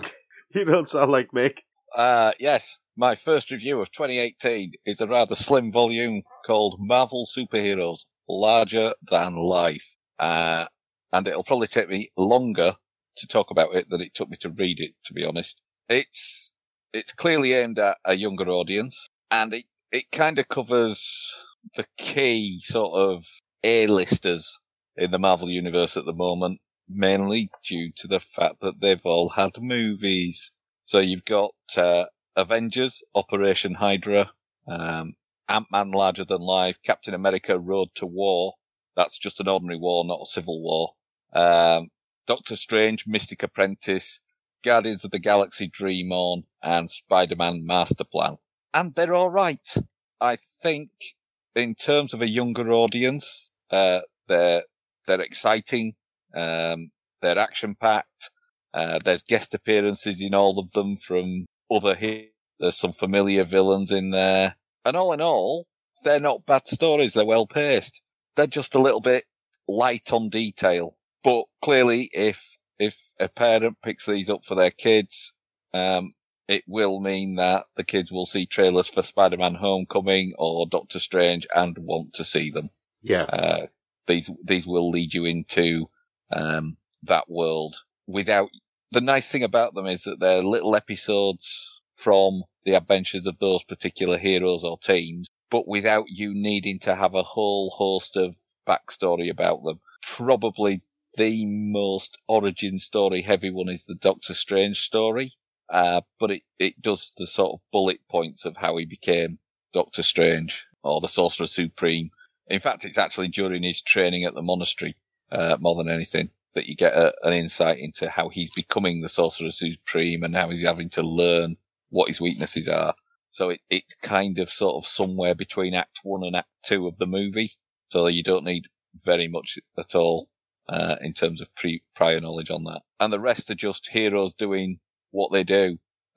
C: You don't sound like Mick.
A: Uh, yes, my first review of twenty eighteen is a rather slim volume called Marvel Superheroes, Larger Than Life. Uh, and it'll probably take me longer to talk about it than it took me to read it, to be honest. It's, it's clearly aimed at a younger audience, and it, it kind of covers the key sort of A-listers in the Marvel Universe at the moment, mainly due to the fact that they've all had movies. So you've got uh, Avengers, Operation Hydra, um, Ant-Man Larger Than Life, Captain America Road to War. That's just an ordinary war, not a civil war. Um, Doctor Strange, Mystic Apprentice, Guardians of the Galaxy Dream On, and Spider-Man Master Plan. And they're all right. I think in terms of a younger audience, uh, they're, they're exciting. Um, they're action-packed. Uh, there's guest appearances in all of them from other heroes. There's some familiar villains in there. And all in all, they're not bad stories. They're well-paced. They're just a little bit light on detail. But clearly, if, if a parent picks these up for their kids, um, it will mean that the kids will see trailers for Spider-Man Homecoming or Doctor Strange and want to see them.
C: Yeah.
A: Uh, these, these will lead you into, um, that world without, the nice thing about them is that they're little episodes from the adventures of those particular heroes or teams, but without you needing to have a whole host of backstory about them. Probably the most origin story heavy one is the Doctor Strange story, uh, but it, it does the sort of bullet points of how he became Doctor Strange or the Sorcerer Supreme. In fact, it's actually during his training at the monastery, uh, more than anything, that you get a, an insight into how he's becoming the Sorcerer Supreme and how he's having to learn what his weaknesses are. So it, it's kind of sort of somewhere between Act One and Act Two of the movie. So you don't need very much at all, uh, in terms of pre, prior knowledge on that. And the rest are just heroes doing what they do.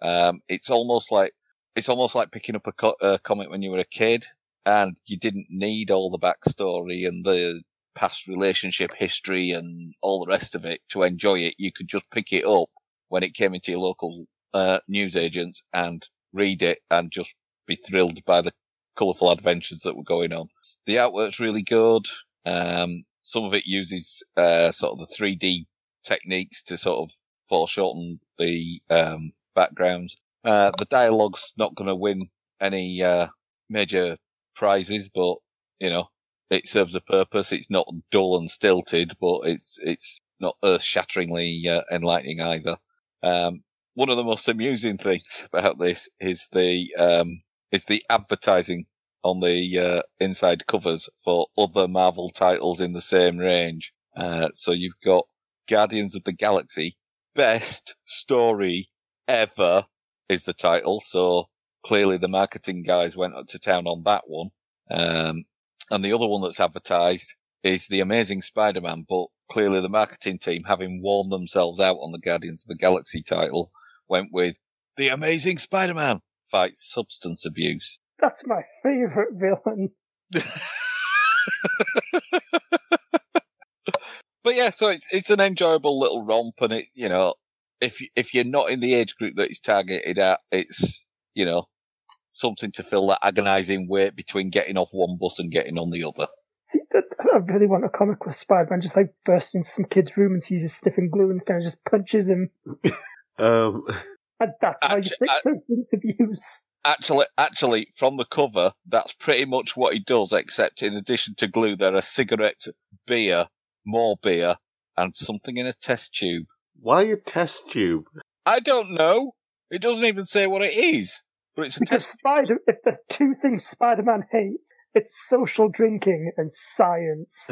A: Um, it's almost like it's almost like picking up a, co- a comic when you were a kid, and you didn't need all the backstory and the past relationship history and all the rest of it to enjoy it. You could just pick it up when it came into your local uh, newsagents and read it and just be thrilled by the colourful adventures that were going on. The artwork's really good. Um, some of it uses uh, sort of the three D techniques to sort of foreshorten the um, backgrounds. Uh, the dialogue's not going to win any uh, major prizes, but, you know, it serves a purpose. It's not dull and stilted, but it's it's not earth-shatteringly uh, enlightening either. Um, one of the most amusing things about this is the um, is the advertising on the uh, inside covers for other Marvel titles in the same range. Uh, so you've got Guardians of the Galaxy, Best Story Ever is the title. So clearly the marketing guys went up to town on that one. Um, and the other one that's advertised is The Amazing Spider-Man, but clearly the marketing team, having worn themselves out on the Guardians of the Galaxy title, went with The Amazing Spider-Man Fights Substance Abuse.
B: That's my favourite villain.
A: But yeah, so it's it's an enjoyable little romp, and it, you know, if if you're not in the age group that it's targeted at, it's, you know, something to fill that agonising wait between getting off one bus and getting on the other.
B: See, I really want a comic with Spider-Man just like bursts into some kid's room and sees his sniffing glue and kind of just punches him.
C: Um,
B: and that's how you fix substance abuse.
A: Actually, actually, from the cover, that's pretty much what he does, except in addition to glue, there are cigarettes, beer, more beer, and something in a test tube.
C: Why a test tube?
A: I don't know. It doesn't even say what it is. But it's a
B: because
A: test.
B: Spider, if there's two things Spider-Man hates, it's social drinking and science.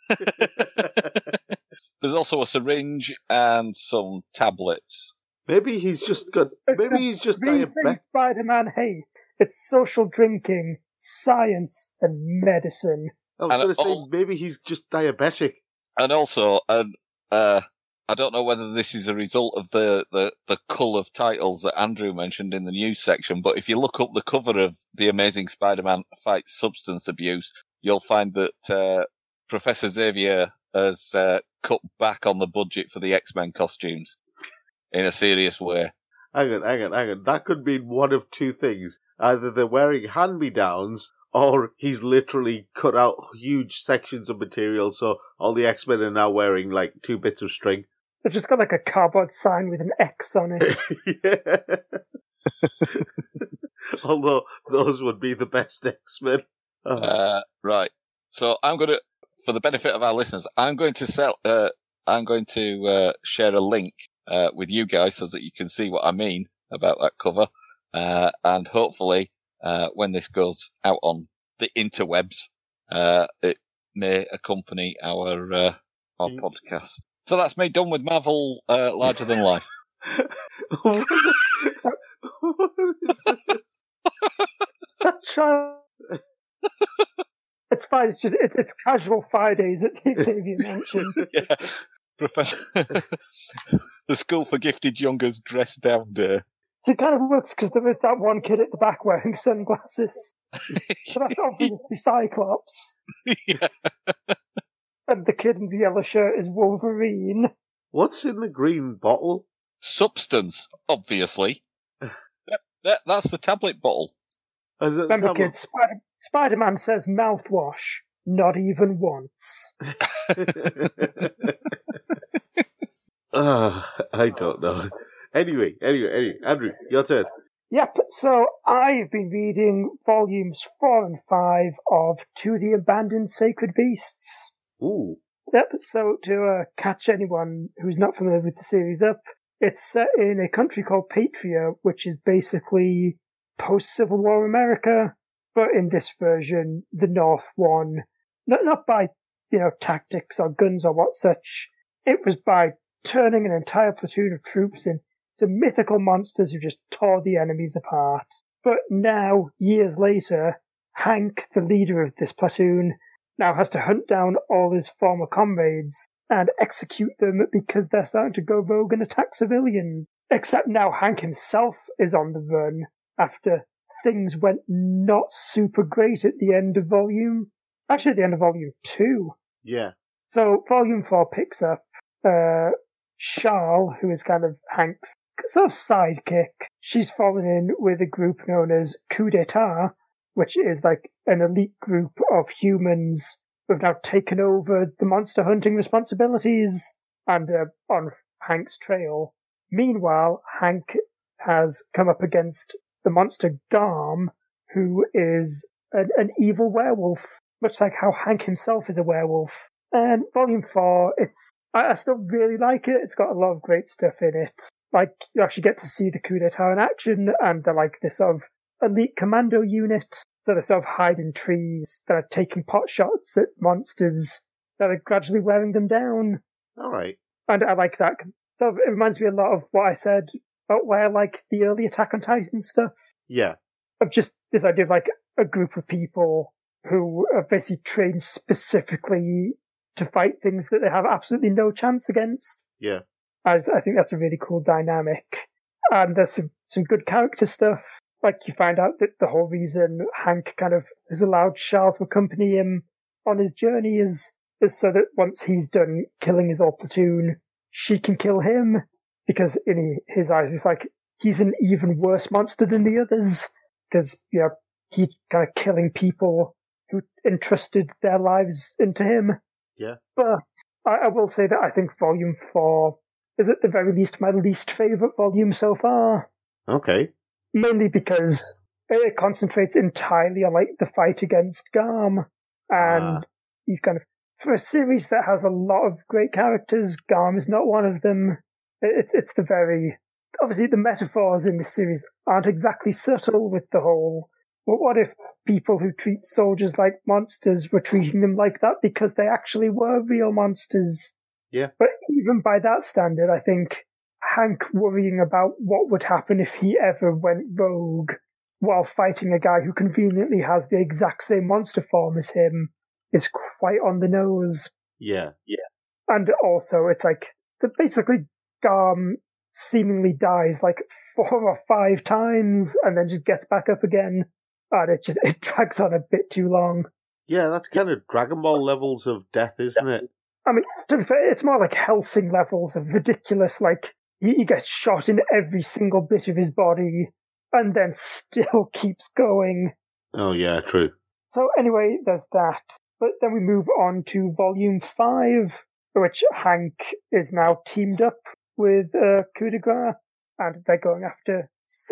A: There's also a syringe and some tablets.
C: Maybe he's just got. Maybe he's just diabetic.
B: Spider-Man hates. It's social drinking, science, and medicine.
C: I was going to say oh, maybe he's just diabetic.
A: And also, and uh, I don't know whether this is a result of the, the, the cull of titles that Andrew mentioned in the news section, but if you look up the cover of The Amazing Spider-Man Fights Substance Abuse, you'll find that uh, Professor Xavier has uh, cut back on the budget for the X-Men costumes in a serious way.
C: Hang on, hang on, hang on. That could mean one of two things. Either they're wearing hand-me-downs, or he's literally cut out huge sections of material, so all the X-Men are now wearing, like, two bits of string.
B: They've just got, like, a cardboard sign with an X on it.
C: Yeah. Although, those would be the best X-Men. Oh.
A: Uh, right. So, I'm going to, for the benefit of our listeners, I'm going to sell, uh, I'm going to, uh, share a link, uh, with you guys so that you can see what I mean about that cover. Uh, and hopefully, uh, when this goes out on the interwebs, uh, it may accompany our, uh, our mm. podcast. So that's me done with Marvel, uh, Larger Than Life.
C: What is this?
B: It's fine. It's just it's, it's casual Fridays at the Xavier Mansion.
A: Yeah, Professor. The School for Gifted Youngers dress down day.
B: So it kind of works because there is that one kid at the back wearing sunglasses. So that's obviously Cyclops.
A: Yeah.
B: And the kid in the yellow shirt is Wolverine.
C: What's in the green bottle?
A: Substance, obviously. that, that, that's the tablet bottle.
C: Is it
B: Remember,
C: tablet?
B: kids, Spider- Spider-Man says mouthwash, not even once.
C: uh, I don't know. Anyway, anyway, anyway, Andrew, your turn.
B: Yep, so I've been reading volumes four and five of To the Abandoned Sacred Beasts.
C: Ooh.
B: Yep, so to uh, catch anyone who's not familiar with the series up, it's set in a country called Patria, which is basically post-Civil War America, but in this version, the North won, not, not by, you know, tactics or guns or what such. It was by turning an entire platoon of troops into mythical monsters who just tore the enemies apart. But now, years later, Hank, the leader of this platoon, now has to hunt down all his former comrades and execute them because they're starting to go rogue and attack civilians. Except now Hank himself is on the run after things went not super great at the end of volume. Actually, at the end of volume two.
C: Yeah.
B: So volume four picks up uh, Charles, who is kind of Hank's sort of sidekick. She's fallen in with a group known as Coup d'etat, which is like an elite group of humans who have now taken over the monster hunting responsibilities and uh, on Hank's trail. Meanwhile, Hank has come up against the monster Garm, who is an, an evil werewolf, much like how Hank himself is a werewolf. And volume four, it's I, I still really like it. It's got a lot of great stuff in it. Like, you actually get to see the coup d'etat in action, and they're like this sort of elite commando unit. So they sort of hide in trees, that are taking pot shots at monsters that are gradually wearing them down.
C: All right.
B: And I like that. So it reminds me a lot of what I said about where I like the early Attack on Titan stuff.
C: Yeah.
B: Of just this idea of like a group of people who are basically trained specifically to fight things that they have absolutely no chance against.
C: Yeah.
B: I, I think that's a really cool dynamic. And there's some, some good character stuff. Like, you find out that the whole reason Hank kind of has allowed Charles to accompany him on his journey is, is so that once he's done killing his old platoon, she can kill him. Because in his eyes, it's like, he's an even worse monster than the others. Because, you know, he's kind of killing people who entrusted their lives into him.
C: Yeah.
B: But I, I will say that I think Volume four is at the very least my least favourite volume so far.
C: Okay.
B: Mainly because it concentrates entirely on, like, the fight against Garm. And
C: Ah.
B: he's kind of, for a series that has a lot of great characters, Garm is not one of them. It, it's the very, obviously the metaphors in this series aren't exactly subtle with the whole, well, what if people who treat soldiers like monsters were treating them like that because they actually were real monsters?
C: Yeah.
B: But even by that standard, I think Hank worrying about what would happen if he ever went rogue while fighting a guy who conveniently has the exact same monster form as him is quite on the nose.
C: Yeah. Yeah.
B: And also, it's like, the basically, Garm seemingly dies like four or five times and then just gets back up again. And it just, it drags on a bit too long.
C: Yeah, that's kind of Dragon Ball levels of death, isn't it?
B: I mean, to be fair, it's more like Helsing levels of ridiculous, like, he, he gets shot in every single bit of his body and then still keeps going.
C: Oh, yeah, true.
B: So anyway, there's that. But then we move on to Volume five, which Hank is now teamed up with uh, Coup de Grace, and they're going after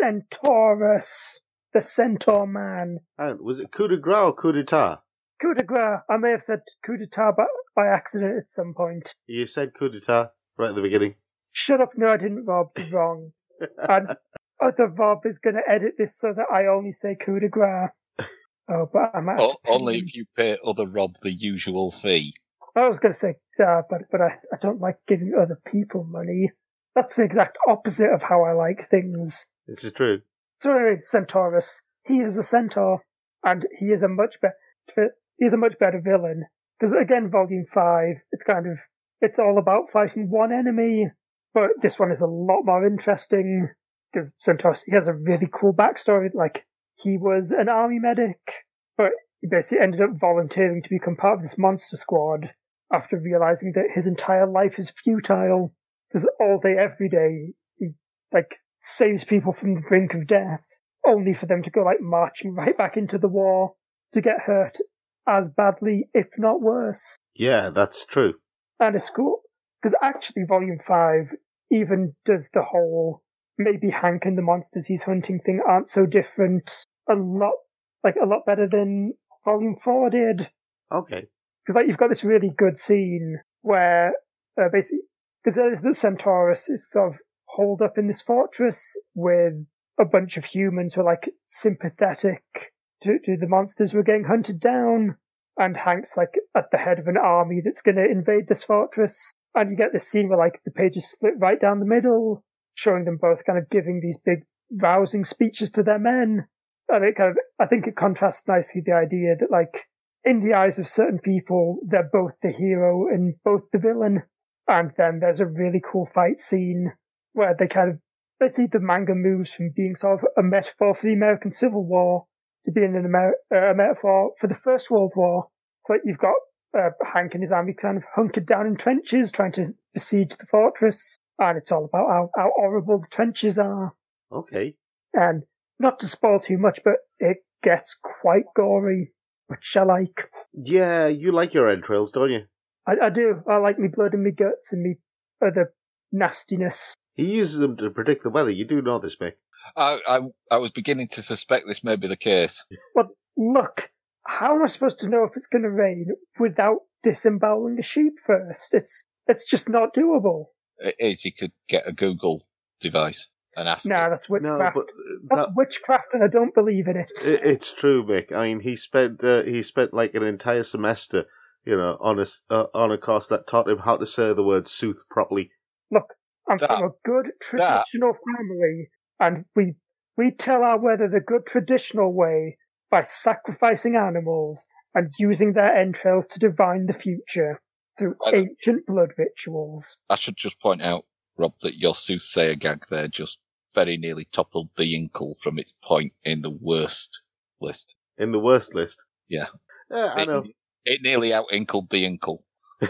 B: Centaurus, the Centaur Man.
C: And was it coup de grace or coup d'etat?
B: Coup de Grace. I may have said coup d'etat by, by accident at some point.
C: You said coup d'etat right at the beginning.
B: Shut up, no, I didn't, Rob. You're wrong. And other Rob is going to edit this so that I only say coup de grace. Oh, but I might have
A: O-
B: to pay
A: only
B: him.
A: if you pay other Rob the usual fee.
B: I was going to say, uh, but but I, I don't like giving other people money. That's the exact opposite of how I like things.
C: This is true.
B: So anyway, Centaurus, he is a centaur, and he is a much better he is a much better villain. Because again, Volume Five, it's kind of it's all about fighting one enemy, but this one is a lot more interesting because Centaurus he has a really cool backstory. Like, he was an army medic, but he basically ended up volunteering to become part of this monster squad after realizing that his entire life is futile. Because all day, every day, he, like, saves people from the brink of death, only for them to go, like, marching right back into the war to get hurt as badly, if not worse.
C: Yeah, that's true.
B: And it's cool, because actually Volume five even does the whole, maybe Hank and the monsters he's hunting thing aren't so different, a lot, like, a lot better than Volume four did.
C: Okay.
B: Because, like, you've got this really good scene where, uh, basically, because there's the Centaurus is sort of holed up in this fortress with a bunch of humans who are, like, sympathetic to, to the monsters who are getting hunted down. And Hank's, like, at the head of an army that's going to invade this fortress. And you get this scene where, like, the pages split right down the middle, showing them both kind of giving these big, rousing speeches to their men. And it kind of, I think it contrasts nicely the idea that, like, in the eyes of certain people, they're both the hero and both the villain. And then there's a really cool fight scene where they kind of, basically the manga moves from being sort of a metaphor for the American Civil War to being an Amer- uh, a metaphor for the First World War. So you've got uh, Hank and his army kind of hunkered down in trenches trying to besiege the fortress. And it's all about how, how horrible the trenches are.
C: Okay.
B: And not to spoil too much, but it gets quite gory, which I like.
C: Yeah, you like your entrails, don't you?
B: I, I do. I like me blood and me guts and me other nastiness.
C: He uses them to predict the weather. You do know this, Mick.
A: I, I, I was beginning to suspect this may be the case.
B: But look, how am I supposed to know if it's going to rain without disemboweling a sheep first? It's it's just not doable.
A: It is. You could get a Google device and ask.
B: Nah,
A: it.
B: that's witchcraft.
C: No, but
B: That's
C: that,
B: witchcraft, and I don't believe in it.
C: it, it's true, Mick. I mean, he spent uh, he spent like an entire semester, you know, on a uh, on a course that taught him how to say the word "sooth" properly.
B: Look, I'm
A: That-
B: from a good traditional family, and we we tell our weather the good traditional way by sacrificing animals and using their entrails to divine the future through
A: I don't-
B: ancient blood rituals.
A: I should just point out, Rob, that your soothsayer gag there just very nearly toppled the Inkle from its point in the worst list.
C: In the worst list.
A: Yeah.
C: Yeah, I
A: it,
C: know.
A: It nearly out-Inkled the Inkle.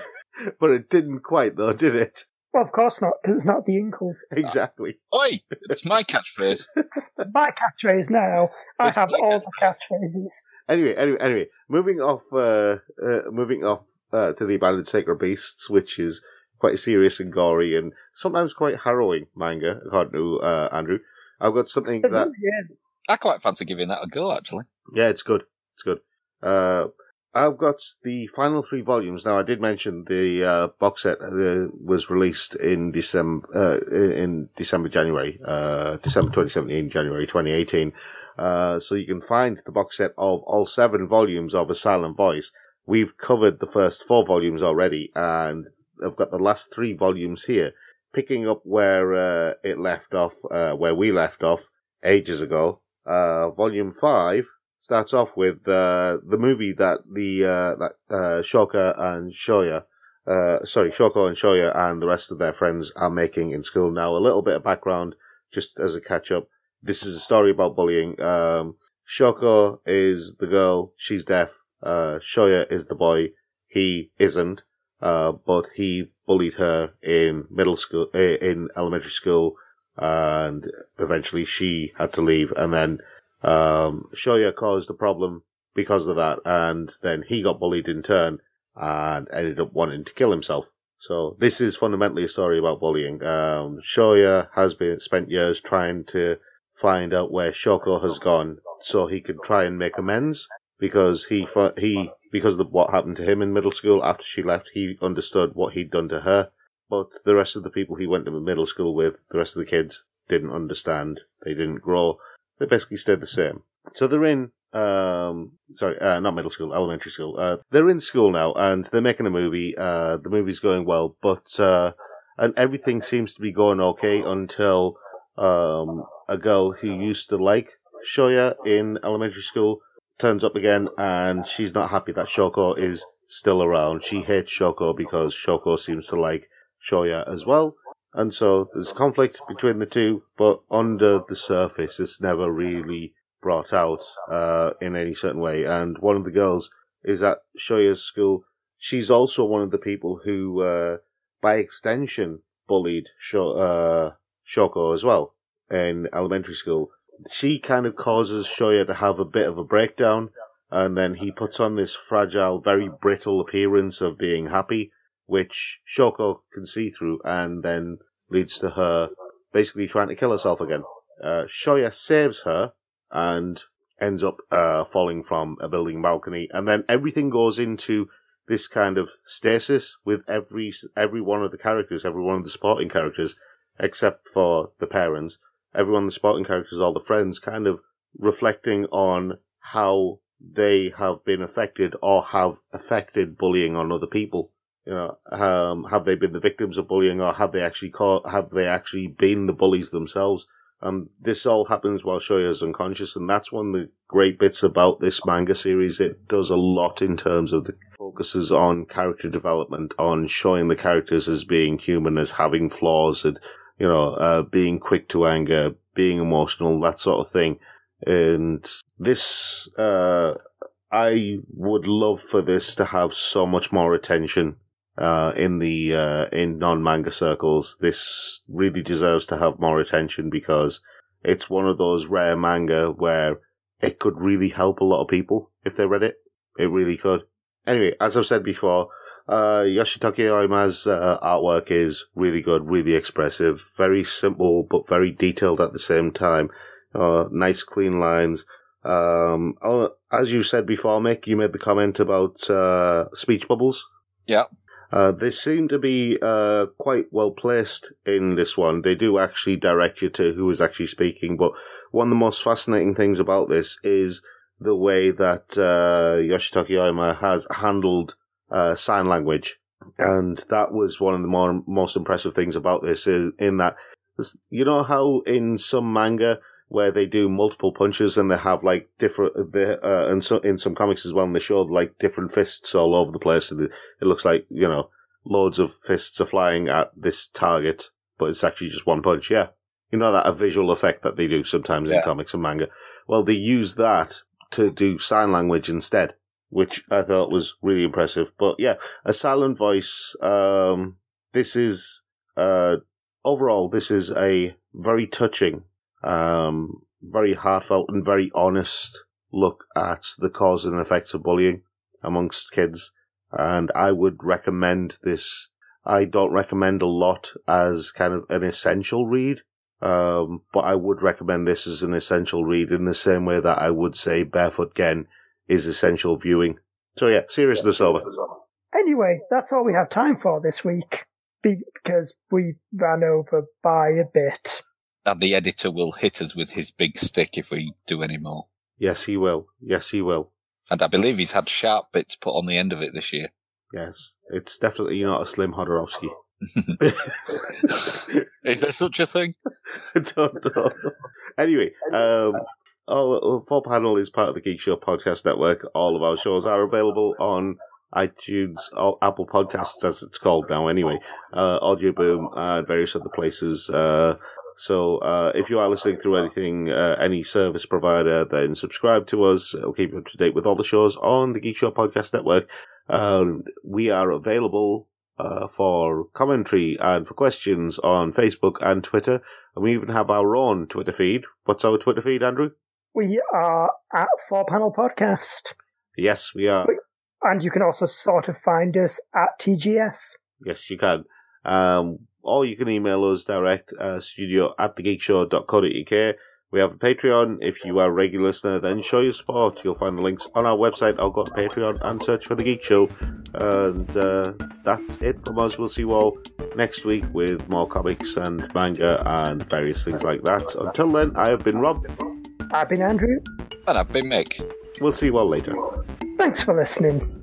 C: But it didn't quite, though, did it?
B: Well, of course not, because it's not the inkle.
C: Exactly.
A: Oi! It's my catchphrase.
B: My catchphrase now, I
A: It's
B: have
A: my
B: all the catchphrases.
C: Anyway, anyway, anyway. Moving off, uh, uh moving off uh, to the Abandoned Sacred Beasts, which is quite serious and gory and sometimes quite harrowing manga, according to uh, Andrew. I've got something
B: It
C: that...
B: really is.
A: I quite fancy giving that a go, actually.
C: Yeah, it's good. It's good. Uh, I've got the final three volumes. Now, I did mention the uh, box set uh, was released in December, uh, in December, January, uh, December twenty seventeen, January twenty eighteen. Uh, so you can find the box set of all seven volumes of A Silent Voice. We've covered the first four volumes already, and I've got the last three volumes here, picking up where uh, it left off, uh, where we left off ages ago. Uh, volume five starts off with uh, the movie that the uh, that uh, Shoka and Shoya, uh, sorry, Shoko and Shoya and the rest of their friends are making in school now. A little bit of background, just as a catch up. This is a story about bullying. Um, Shoko is the girl; she's deaf. Uh, Shoya is the boy; he isn't. Uh, but he bullied her in middle school, in elementary school, and eventually she had to leave, and then. Um, Shoya caused a problem because of that, and then he got bullied in turn and ended up wanting to kill himself. So this is fundamentally a story about bullying. Um, Shoya has been spent years trying to find out where Shoko has gone so he could try and make amends because he he because of what happened to him in middle school after she left. He understood what he'd done to her, but the rest of the people he went to middle school with, the rest of the kids, didn't understand. They didn't grow. They basically stayed the same. So they're in, um, sorry, uh, not middle school, elementary school. Uh, they're in school now, and they're making a movie. Uh, the movie's going well, but, uh, and everything seems to be going okay until, um, a girl who used to like Shoya in elementary school turns up again, and she's not happy that Shoko is still around. She hates Shoko because Shoko seems to like Shoya as well. And so there's conflict between the two, but under the surface, it's never really brought out uh, in any certain way. And one of the girls is at Shoya's school. She's also one of the people who, uh, by extension, bullied Sho- uh, Shoko as well in elementary school. She kind of causes Shoya to have a bit of a breakdown, and then he puts on this fragile, very brittle appearance of being happy, which Shoko can see through, and then leads to her basically trying to kill herself again. Uh, Shoya saves her and ends up uh, falling from a building balcony, and then everything goes into this kind of stasis with every every one of the characters, every one of the supporting characters, except for the parents. Every one of the supporting characters, all the friends, kind of reflecting on how they have been affected or have affected bullying on other people. You know, um, have they been the victims of bullying, or have they actually caught, have they actually been the bullies themselves? Um, this all happens while Shoya is unconscious, and that's one of the great bits about this manga series. It does a lot in terms of the focus focuses on character development, on showing the characters as being human, as having flaws, and, you know, uh, being quick to anger, being emotional, that sort of thing. And this, uh, I would love for this to have so much more attention, uh, in the, uh, in non-manga circles. This really deserves to have more attention because it's one of those rare manga where it could really help a lot of people if they read it. It really could. Anyway, as I've said before, uh, Yoshitaka Oima's uh, artwork is really good, really expressive, very simple but very detailed at the same time. Uh, nice, clean lines. Um, oh, as you said before, Mick, you made the comment about uh, speech bubbles.
A: Yeah.
C: Uh, they seem to be uh, quite well placed in this one. They do actually direct you to who is actually speaking, but one of the most fascinating things about this is the way that uh, Yoshitaka Oima has handled uh, sign language. And that was one of the more most impressive things about this, in, in that, you know how in some manga where they do multiple punches and they have like different, they, uh, and so in some comics as well, and they show like different fists all over the place, and it, it looks like, you know, loads of fists are flying at this target, but it's actually just one punch. Yeah. You know that a visual effect that they do sometimes yeah. in comics and manga. Well, they use that to do sign language instead, which I thought was really impressive. But yeah, a silent voice. Um, this is, uh, overall, this is a very touching, um, very heartfelt and very honest look at the cause and effects of bullying amongst kids. And I would recommend this. I don't recommend a lot as kind of an essential read. Um, but I would recommend this as an essential read in the same way that I would say Barefoot Gen is essential viewing. So yeah, seriousness over.
B: Anyway, that's all we have time for this week, because we ran over by a bit.
A: And the editor will hit us with his big stick if we do any more.
C: Yes, he will. Yes, he will.
A: And I believe he's had sharp bits put on the end of it this year.
C: Yes, it's definitely not a Slim Hodorowski.
A: Is there such a thing?
C: I don't know. Anyway, um, oh, Four Panel is part of the Geek Show Podcast Network. All of our shows are available on iTunes, or Apple Podcasts, as it's called now anyway, uh, Audio Boom, and various other places. Uh, so uh, if you are listening through anything, uh, any service provider, then subscribe to us. It'll keep you up to date with all the shows on the Geek Show Podcast Network. Um, we are available uh, for commentary and for questions on Facebook and Twitter. And we even have our own Twitter feed. What's our Twitter feed, Andrew?
B: We are at Four Panel Podcast.
C: Yes, we are.
B: And you can also sort of find us at T G S.
C: Yes, you can. Um, or you can email us direct, uh, studio at thegeekshow dot co dot uk. We have a Patreon. If you are a regular listener, then show your support. You'll find the links on our website, or go to Patreon and search for The Geek Show. And uh, that's it from us. We'll see you all next week with more comics and manga and various things like that. Until then, I have been Rob.
B: I've been Andrew.
A: And I've been Mick.
C: We'll see you all later.
B: Thanks for listening.